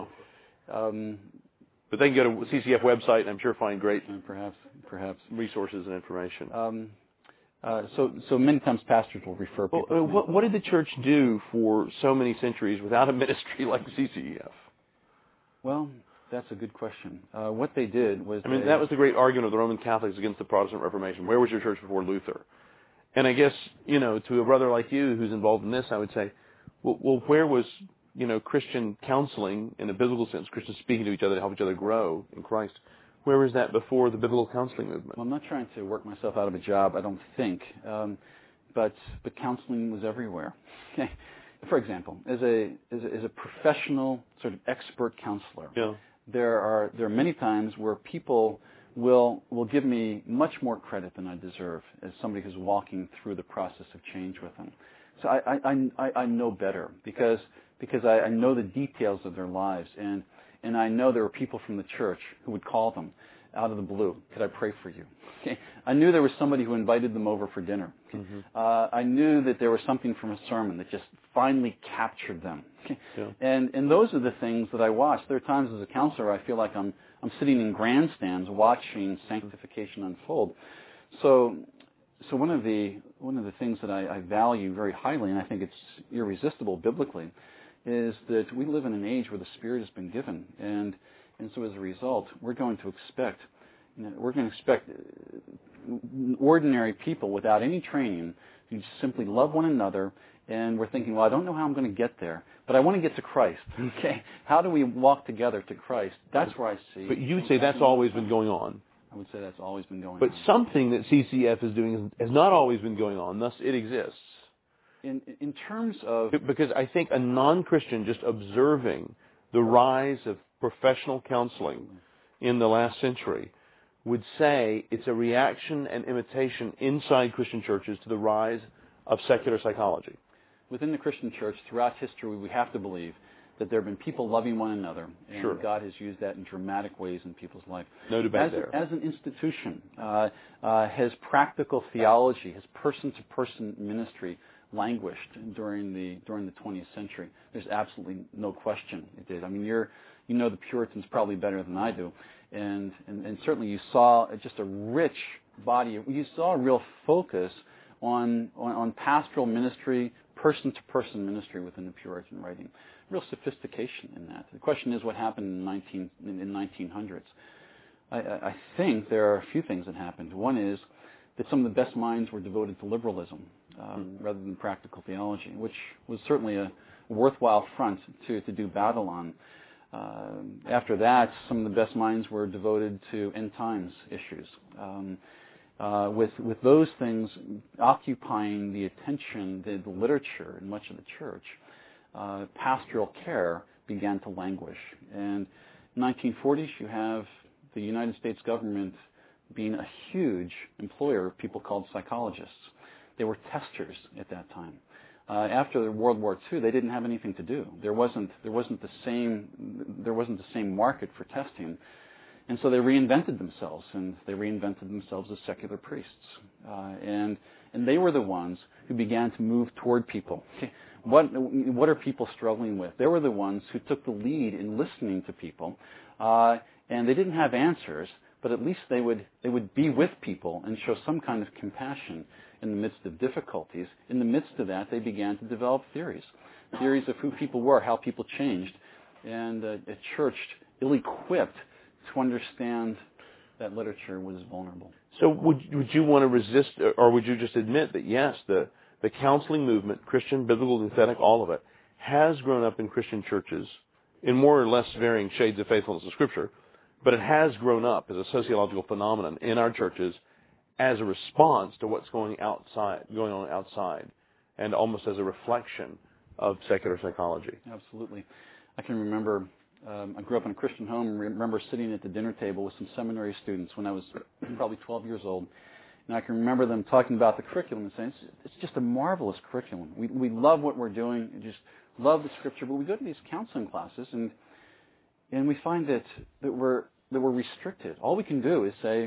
But they can go to CCF website, and I'm sure find great perhaps resources and information. So many times pastors will refer people to me. What did the church do for so many centuries without a ministry like CCEF? Well, that's a good question. What they did was... that was the great argument of the Roman Catholics against the Protestant Reformation. Where was your church before Luther? And I guess, to a brother like you who's involved in this, I would say, well, where was, Christian counseling in a biblical sense, Christians speaking to each other to help each other grow in Christ? Where was that before the biblical counseling movement? Well, I'm not trying to work myself out of a job, I don't think. But counseling was everywhere. Okay. For example, as a professional sort of expert counselor, there are many times where people will give me much more credit than I deserve as somebody who's walking through the process of change with them. So I know better because I know the details of their lives, and I know there were people from the church who would call them out of the blue. Could I pray for you? Okay. I knew there was somebody who invited them over for dinner. Mm-hmm. I knew that there was something from a sermon that just finally captured them. Okay. Yeah. And those are the things that I watch. There are times as a counselor I feel like I'm sitting in grandstands watching sanctification unfold. So one of the things that I value very highly, and I think it's irresistible biblically, is that we live in an age where the Spirit has been given, and so as a result, we're going to expect ordinary people without any training who just simply love one another, and we're thinking, well, I don't know how I'm going to get there, but I want to get to Christ. Okay, how do we walk together to Christ? That's where I see. But you would say that's always been going on. I would say that's always been going on. But something that CCF is doing has not always been going on, thus it exists. in terms of... Because I think a non-Christian just observing the rise of professional counseling in the last century would say it's a reaction and imitation inside Christian churches to the rise of secular psychology. Within the Christian church, throughout history, we have to believe that there have been people loving one another, and sure. God has used that in dramatic ways in people's life. No debate there. As an institution, has practical theology, has person-to-person ministry languished during the 20th century? There's absolutely no question it did. I mean, you know the Puritans probably better than I do, and certainly you saw just a rich body. You saw a real focus on pastoral ministry, person-to-person ministry within the Puritan writing. Real sophistication in that. The question is what happened in the 1900s. I think there are a few things that happened. One is that some of the best minds were devoted to liberalism rather than practical theology, which was certainly a worthwhile front to do battle on. After that, some of the best minds were devoted to end times issues. With those things occupying the attention, the literature, and much of the church, pastoral care began to languish. And in the 1940s, you have the United States government being a huge employer of people called psychologists. They were testers at that time. After World War II, they didn't have anything to do. There wasn't the same market for testing. And so they reinvented themselves, and they reinvented themselves as secular priests. And they were the ones who began to move toward people. What are people struggling with? They were the ones who took the lead in listening to people. And they didn't have answers, but at least they would be with people and show some kind of compassion in the midst of difficulties. In the midst of that, they began to develop theories of who people were, how people changed, and a church ill-equipped to understand that literature was vulnerable. So would you want to resist, or would you just admit that, yes, the counseling movement, Christian, biblical, nouthetic, all of it, has grown up in Christian churches in more or less varying shades of faithfulness of Scripture, but it has grown up as a sociological phenomenon in our churches as a response to what's going on outside, and almost as a reflection of secular psychology? Absolutely. I can remember... I grew up in a Christian home and remember sitting at the dinner table with some seminary students when I was probably 12 years old. And I can remember them talking about the curriculum and saying, it's just a marvelous curriculum. We love what we're doing. We just love the Scripture. But we go to these counseling classes and we find that we're restricted. All we can do is say,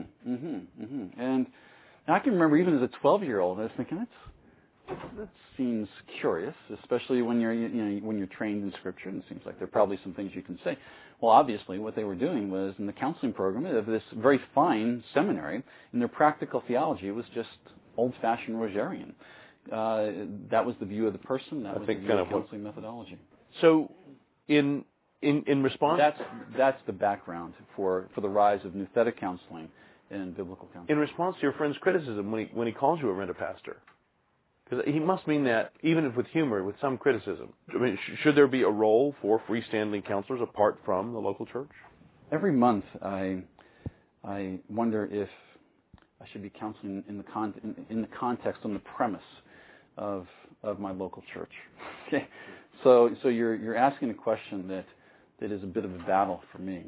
And I can remember even as a 12-year-old, I was thinking, that seems curious, especially when you're trained in Scripture, and it seems like there are probably some things you can say. Well, obviously, what they were doing was, in the counseling program of this very fine seminary, in their practical theology, it was just old-fashioned Rogerian. That was the view of the person. That was the view of counseling methodology. So, in response, that's the background for the rise of nouthetic counseling and biblical counseling. In response to your friend's criticism when he calls you a rent-a-pastor. Because he must mean that, even if with humor, with some criticism. I mean, should there be a role for freestanding counselors apart from the local church? Every month, I wonder if I should be counseling in the context, on the premise of my local church. Okay, so you're asking a question that is a bit of a battle for me,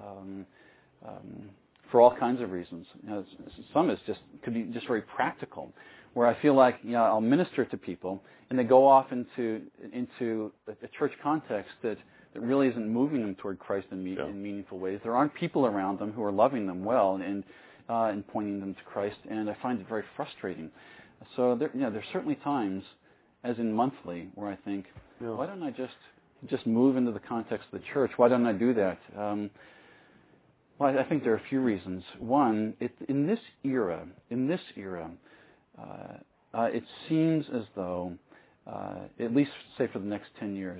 for all kinds of reasons. Some could be just very practical, where I feel like I'll minister to people and they go off into a church context that really isn't moving them toward Christ in meaningful ways. There aren't people around them who are loving them well and pointing them to Christ, and I find it very frustrating. So there's certainly times, as in monthly, where I think, why don't I just move into the context of the church? Why don't I do that? Well, I think there are a few reasons. One, in this era, it seems as though, at least say for the next 10 years,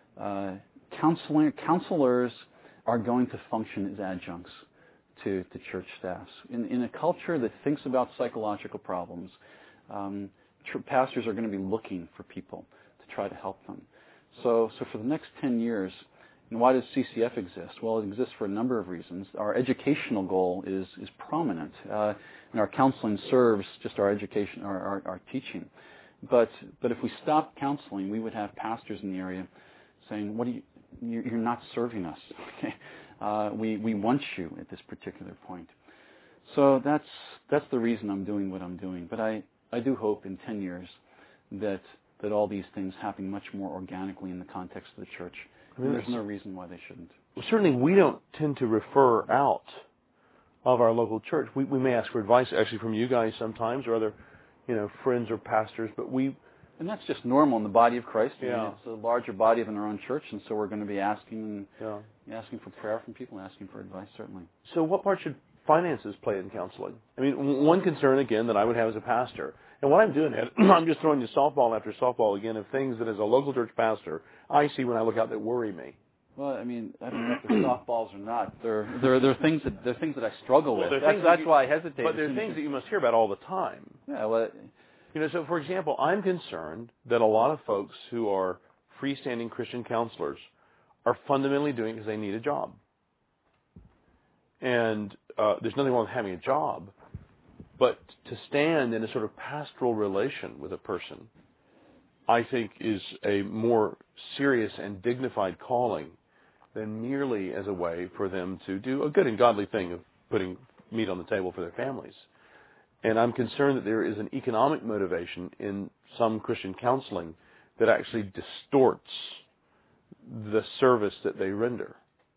counselors are going to function as adjuncts to church staffs. In a culture that thinks about psychological problems, pastors are going to be looking for people to try to help them. So for the next 10 years, and why does CCF exist? Well, it exists for a number of reasons. Our educational goal is prominent, and our counseling serves just our education, our teaching. But if we stopped counseling, we would have pastors in the area saying, you're not serving us. Okay? We want you at this particular point. So that's the reason I'm doing what I'm doing. But I do hope in 10 years that all these things happen much more organically in the context of the church. There's no reason why they shouldn't. Well, certainly we don't tend to refer out of our local church. We may ask for advice actually from you guys sometimes, or other, friends or pastors, but and that's just normal in the body of Christ. Yeah. I mean, it's a larger body than our own church, and so we're going to be asking for prayer from people, asking for advice, certainly. So what part should finances play in counseling? I mean, one concern, again, that I would have as a pastor, and what I'm doing, Ed, I'm just throwing you softball after softball again of things that as a local church pastor, I see when I look out that worry me. Well, I mean, I don't know if they're softballs or not. They're things that I struggle with. That's why I hesitate. But they're things that you must hear about all the time. Yeah, well... So for example, I'm concerned that a lot of folks who are freestanding Christian counselors are fundamentally doing it because they need a job. And there's nothing wrong with having a job, but to stand in a sort of pastoral relation with a person, I think is a more serious and dignified calling than merely as a way for them to do a good and godly thing of putting meat on the table for their families. And I'm concerned that there is an economic motivation in some Christian counseling that actually distorts the service that they render.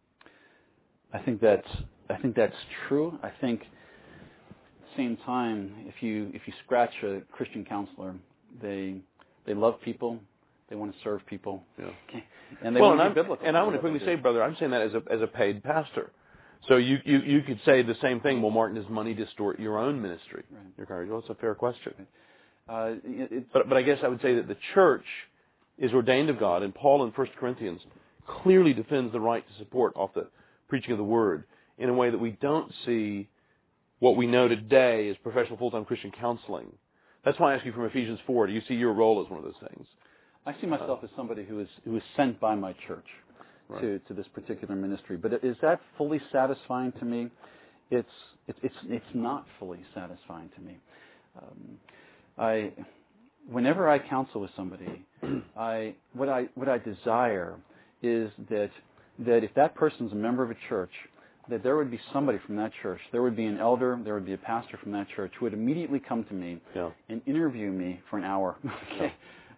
I think that's true. I think at the same time, if you scratch a Christian counselor, they love people, they want to serve people, okay, and they want to be biblical. And I want to quickly say, brother, I'm saying that as a paid pastor. So you could say the same thing. Well, Martin, does money distort your own ministry? Right. Your congregation? Well, it's a fair question. Right. But I guess I would say that the church is ordained of God, and Paul in 1 Corinthians clearly defends the right to support off the preaching of the Word in a way that we don't see what we know today as professional full-time Christian counseling. That's why I ask you from Ephesians 4, do you see your role as one of those things? I see myself as somebody who is sent by my church. Right. To this particular ministry, but is that fully satisfying to me? It's not fully satisfying to me. Whenever I counsel with somebody, what I desire is that if that person's a member of a church, that there would be somebody from that church, there would be an elder, there would be a pastor from that church who would immediately come to me and interview me for an hour. Okay.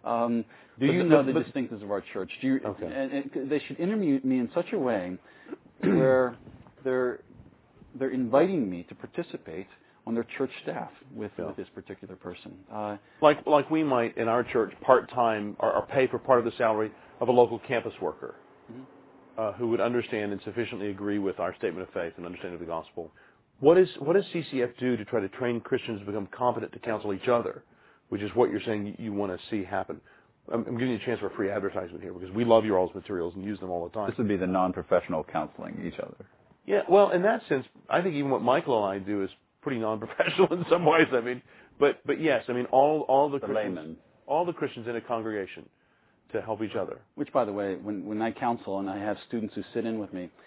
Do you know the distinctives of our church? And they should interview me in such a way where they're inviting me to participate on their church staff with this particular person. Like we might in our church part-time or pay for part of the salary of a local campus worker who would understand and sufficiently agree with our statement of faith and understanding of the gospel. What does CCF do to try to train Christians to become competent to counsel each other, which is what you're saying you want to see happen? I'm giving you a chance for free advertisement here because we love your all's materials and use them all the time. This would be the non-professional counseling each other. Yeah, well, in that sense, I think even what Michael and I do is pretty non-professional in some ways. I mean, but yes, I mean all the Christians, layman, all the Christians in a congregation to help each other. Which, by the way, when I counsel and I have students who sit in with me,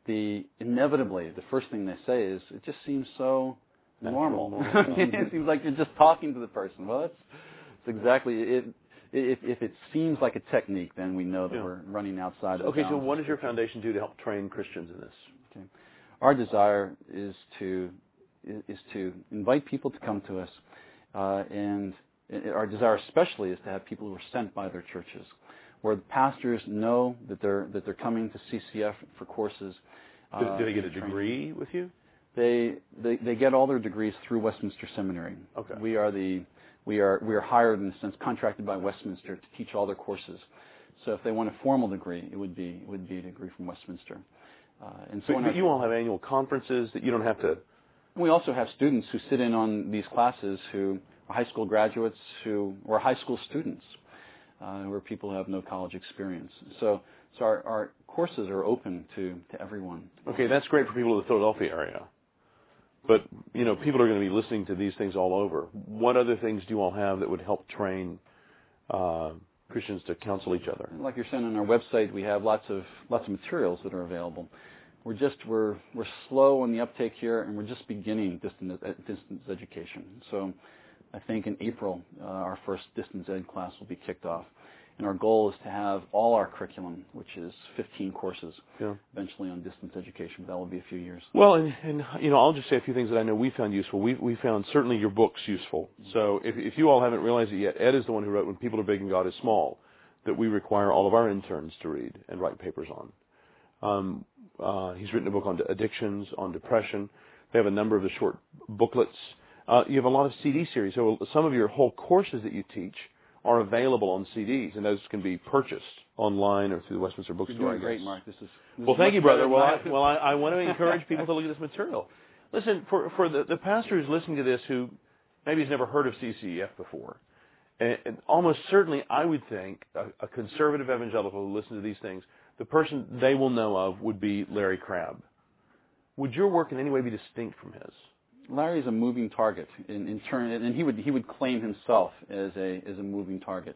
inevitably the first thing they say is, "It just seems so normal." It seems like you're just talking to the person. Well, that's exactly it. If it seems like a technique, then we know that we're running outside of the bounds. So what does your foundation do to help train Christians in this? Okay. Our desire is to invite people to come to us, and our desire especially is to have people who are sent by their churches, where the pastors know that they're coming to CCF for courses. Do they get a degree with you? They get all their degrees through Westminster Seminary. Okay. We are hired, in a sense, contracted by Westminster to teach all their courses. So if they want a formal degree, it would be a degree from Westminster. But you all have annual conferences that you don't have to. We also have students who sit in on these classes who are high school graduates or high school students, who are people who have no college experience. So our courses are open to everyone. Okay, that's great for people in the Philadelphia area. But, people are going to be listening to these things all over. What other things do you all have that would help train Christians to counsel each other? Like you're saying, on our website, we have lots of materials that are available. We're slow on the uptake here, and we're just beginning distance education. So I think in April, our first distance ed class will be kicked off. And our goal is to have all our curriculum, which is 15 courses, eventually on distance education. But that will be a few years. Well, and I'll just say a few things that I know we found useful. We found certainly your books useful. So if you all haven't realized it yet, Ed is the one who wrote When People Are Big and God Is Small, that we require all of our interns to read and write papers on. He's written a book on addictions, on depression. They have a number of the short booklets. You have a lot of CD series. So some of your whole courses that you teach are available on CDs, and those can be purchased online or through the Westminster Bookstore. You're doing great, Mark. This is thank you, brother. I want to encourage people to look at this material. Listen, for the pastor who's listening to this who maybe has never heard of CCEF before, and almost certainly I would think a conservative evangelical who listens to these things, the person they will know of would be Larry Crabb. Would your work in any way be distinct from his? Larry is a moving target in turn, and he would claim himself as a moving target.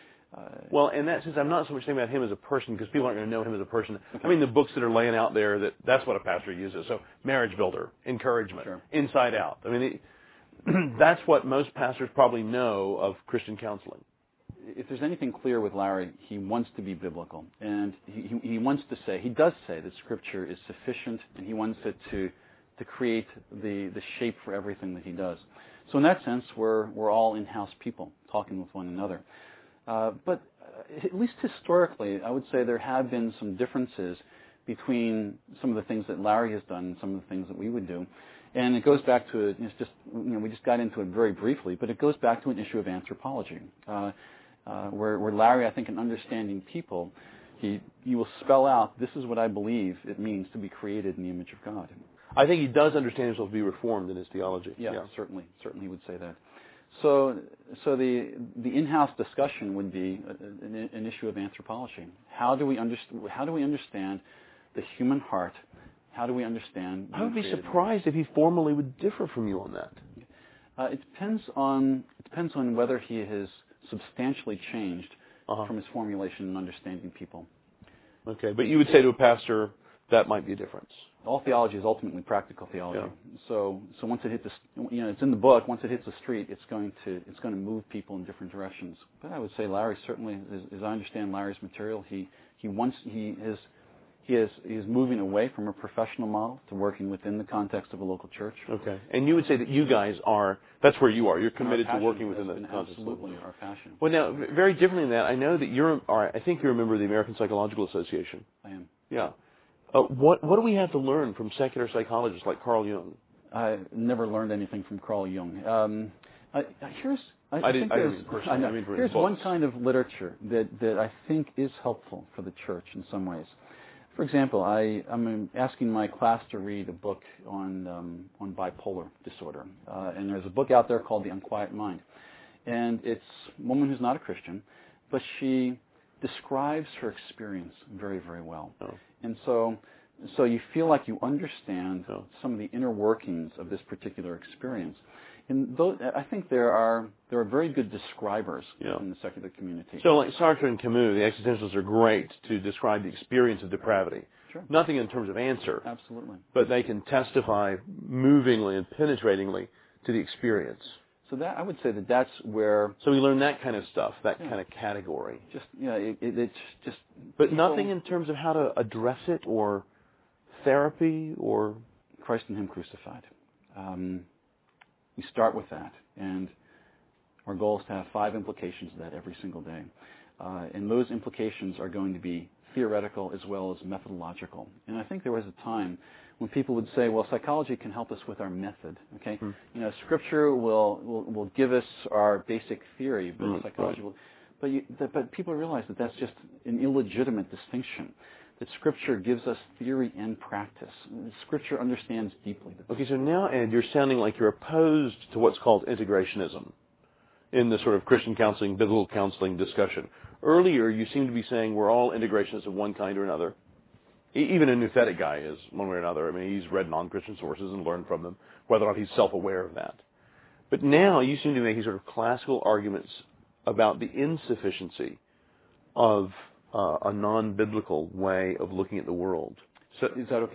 Well, in that sense, I'm not so much thinking about him as a person because people aren't going to know him as a person. Okay. I mean, the books that are laying out there, that's what a pastor uses. So, Marriage Builder, Encouragement, sure. Inside Out. I mean, that's what most pastors probably know of Christian counseling. If there's anything clear with Larry, he wants to be biblical, and he wants to say, he does say that Scripture is sufficient, and he wants it to create the shape for everything that he does. So in that sense, we're all in-house people talking with one another. But at least historically, I would say there have been some differences between some of the things that Larry has done and some of the things that we would do. And it goes back to, it's just, we just got into it very briefly, but it goes back to an issue of anthropology, where Larry, I think, in understanding people, he will spell out, this is what I believe it means to be created in the image of God. I think he does understand himself to be reformed in his theology. Yeah. Certainly he would say that. So the in-house discussion would be an issue of anthropology. How do we understand the human heart? How do we understand? I would be surprised if he formally would differ from you on that. It depends on whether he has substantially changed from his formulation and understanding people. Okay, but you would say to a pastor that might be a difference. All theology is ultimately practical theology. Yeah. So once it hits it's in the book. Once it hits the street, it's going to move people in different directions. But I would say Larry certainly, as I understand Larry's material, he is moving away from a professional model to working within the context of a local church. Okay, and you would say that you guys that's where you are. You're committed to working within the context. Absolutely, our passion. Well, now, very differently than that, I know that I think you're a member of the American Psychological Association. I am. Yeah. What do we have to learn from secular psychologists like Carl Jung? I never learned anything from Carl Jung. Here's one kind of literature that I think is helpful for the church in some ways. For example, I'm asking my class to read a book on bipolar disorder, and there's a book out there called The Unquiet Mind, and it's a woman who's not a Christian, but she describes her experience very, very well. Oh. And so you feel like you understand some of the inner workings of this particular experience. And I think there are very good describers in the secular community. So like Sartre and Camus, the existentialists are great to describe the experience of depravity. Sure. Nothing in terms of answer. Absolutely. But they can testify movingly and penetratingly to the experience. So that I would say that's where. So we learn that kind of stuff, that kind of category. It's just. But nothing in terms of how to address it or therapy or. Christ and Him crucified. We start with that, and our goal is to have 5 implications of that every single day, and those implications are going to be theoretical as well as methodological. And I think there was a time when people would say, well, psychology can help us with our method, okay? Scripture will give us our basic theory, but psychology will... But people realize that that's just an illegitimate distinction, that Scripture gives us theory and practice. Scripture understands deeply. Okay, so now, Ed, you're sounding like you're opposed to what's called integrationism in the sort of Christian counseling, biblical counseling discussion. Earlier, you seem to be saying we're all integrationists of one kind or another. Even a nouthetic guy is one way or another. I mean, he's read non-Christian sources and learned from them, whether or not he's self-aware of that. But now you seem to be making sort of classical arguments about the insufficiency of a non-biblical way of looking at the world. So is that okay?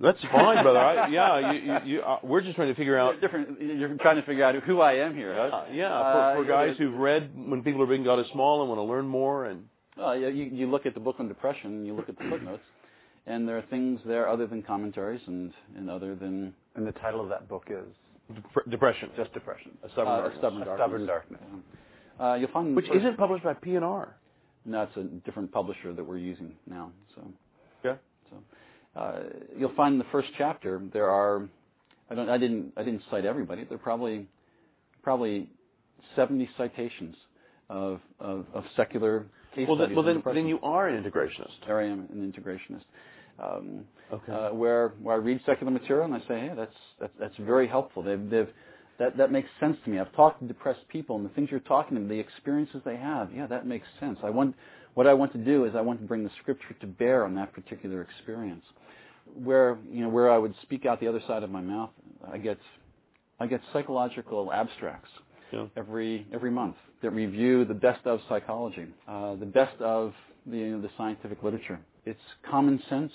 That's fine, brother. We're just trying to figure out. You're trying to figure out who I am here. Huh? For guys who've read When People Are Big and God Is Small and want to learn more. And you look at the book on depression, and you look at the footnotes, and there are things there other than commentaries and other than. And the title of that book is Depression. Just Depression. A Stubborn Darkness. You'll find which isn't published by P&R. No, it's a different publisher that we're using now. So. Yeah. So you'll find in the first chapter there are. I didn't cite everybody. There are probably 70 citations of secular case studies. Well, then you are an integrationist. There I am, an integrationist. Where I read secular material and I say, hey, that's very helpful. That makes sense to me. I've talked to depressed people, and the things you're talking about, the experiences they have, that makes sense. What I want to do is I want to bring the Scripture to bear on that particular experience. Where I would speak out the other side of my mouth, I get psychological abstracts every month that review the best of psychology, the best of the scientific literature. It's common sense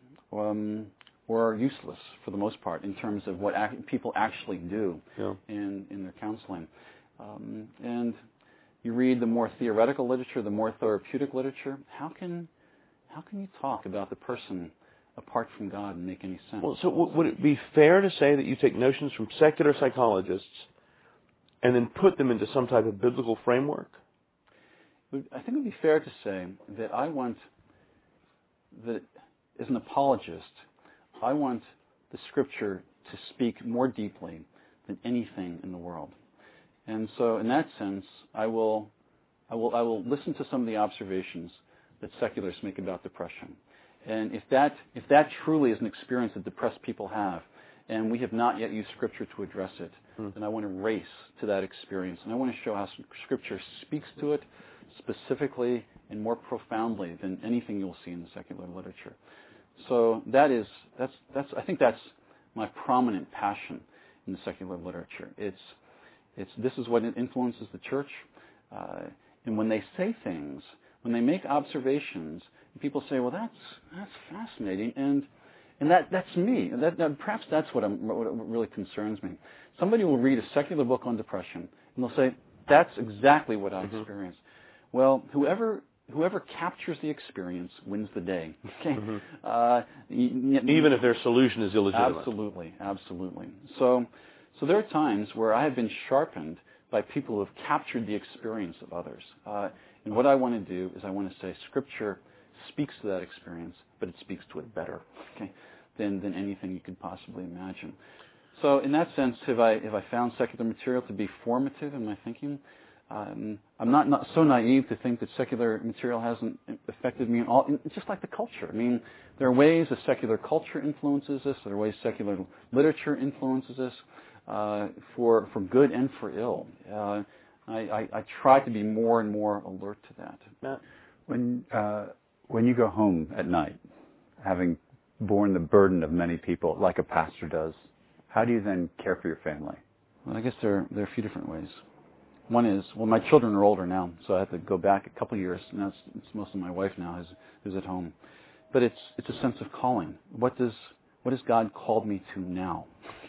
or useless for the most part in terms of what people actually do in their counseling. And you read the more theoretical literature, the more therapeutic literature. How can you talk about the person apart from God and make any sense? Well, so would it be fair to say that you take notions from secular psychologists and then put them into some type of biblical framework? I think it would be fair to say that as an apologist, I want the Scripture to speak more deeply than anything in the world. And so in that sense, I will listen to some of the observations that secularists make about depression. And if that truly is an experience that depressed people have, and we have not yet used Scripture to address it, then I want to race to that experience. And I want to show how Scripture speaks to it specifically and more profoundly than anything you'll see in the secular literature. So I think that's my prominent passion in the secular literature. This is what influences the church. And when they say things, when they make observations, people say, "Well, that's fascinating," and that's me. Perhaps that's what really concerns me. Somebody will read a secular book on depression, and they'll say, "That's exactly what I experienced." Well, whoever captures the experience wins the day. Okay, even if their solution is illegitimate. Absolutely. So there are times where I have been sharpened by people who have captured the experience of others. And what I want to do is I want to say Scripture speaks to that experience, but it speaks to it better, than anything you could possibly imagine. So in that sense, have I found secular material to be formative in my thinking? I'm not so naive to think that secular material hasn't affected me just like the culture. I mean, there are ways that secular culture influences us. There are ways secular literature influences us for good and for ill. I try to be more and more alert to that. Matt, when you go home at night, having borne the burden of many people like a pastor does, how do you then care for your family? Well, I guess there are a few different ways. One is, my children are older now, so I have to go back a couple of years. Now it's mostly my wife now who's at home. But it's a sense of calling. What has God called me to now?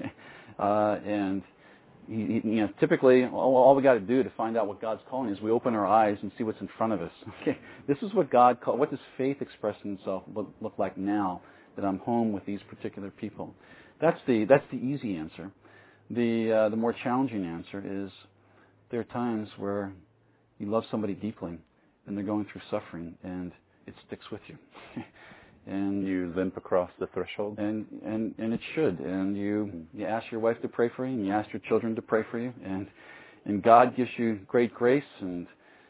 And typically, all we got to do to find out what God's calling is we open our eyes and see what's in front of us. Okay, this is what God called. What does faith expressing itself look like now that I'm home with these particular people? That's the easy answer. The more challenging answer is there are times where you love somebody deeply and they're going through suffering and it sticks with you. And you limp across the threshold, and it should. And you ask your wife to pray for you, and you ask your children to pray for you, and God gives you great grace, and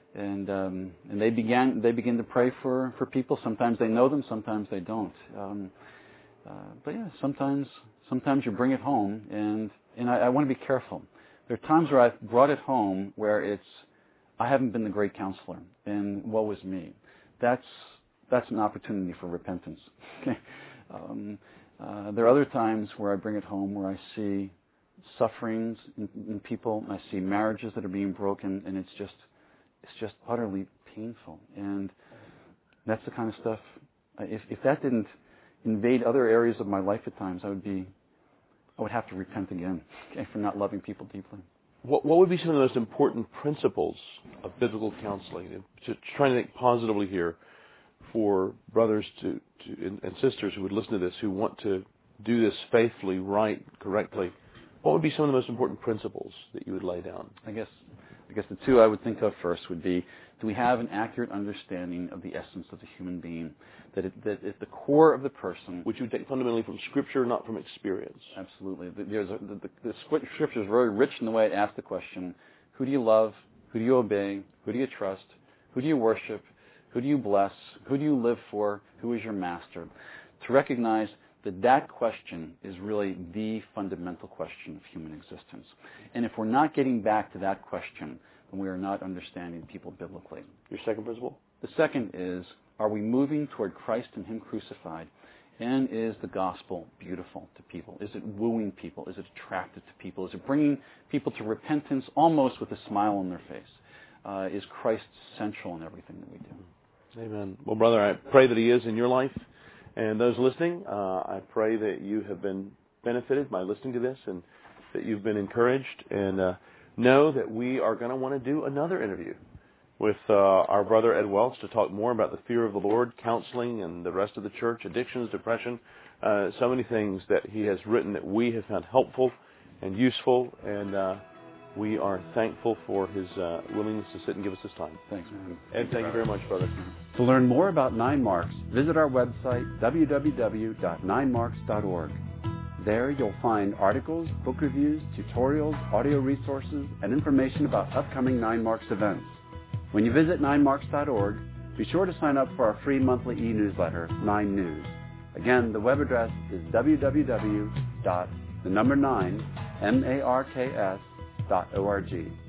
they begin to pray for people. Sometimes they know them, sometimes they don't. But yeah, sometimes you bring it home, and I want to be careful. There are times where I've brought it home where I haven't been the great counselor, and woe is me. That's an opportunity for repentance. Okay. There are other times where I bring it home where I see sufferings in people, and I see marriages that are being broken, and it's just utterly painful. And that's the kind of stuff. If invade other areas of my life at times, I would have to repent again for not loving people deeply. What would be some of the most important principles of biblical counseling? Just trying to think positively here for brothers and sisters who would listen to this, who want to do this faithfully, right, correctly. What would be some of the most important principles that you would lay down? I guess the two I would think of first would be, do we have an accurate understanding of the essence of the human being? That at the core of the person... Which you would take fundamentally from Scripture, not from experience. Absolutely. The Scripture is very rich in the way it asks the question, who do you love? Who do you obey? Who do you trust? Who do you worship? Who do you bless? Who do you live for? Who is your master? To recognize that question is really the fundamental question of human existence. And if we're not getting back to that question, then we are not understanding people biblically. Your second principle? The second is, are we moving toward Christ and Him crucified? And is the gospel beautiful to people? Is it wooing people? Is it attractive to people? Is it bringing people to repentance almost with a smile on their face? Is Christ central in everything that we do? Amen. Well, brother, I pray that He is in your life. And those listening, I pray that you have been benefited by listening to this and that you've been encouraged. And know that we are going to want to do another interview with our brother Ed Welch to talk more about the fear of the Lord, counseling, and the rest of the church, addictions, depression, so many things that he has written that we have found helpful and useful. And we are thankful for his willingness to sit and give us this time. Thanks, man. Ed, thank you very much, brother. To learn more about 9 Marks, visit our website, www.9marks.org. There you'll find articles, book reviews, tutorials, audio resources, and information about upcoming 9 Marks events. When you visit 9marks.org, be sure to sign up for our free monthly e-newsletter, 9 News. Again, the web address is www.9marks.org.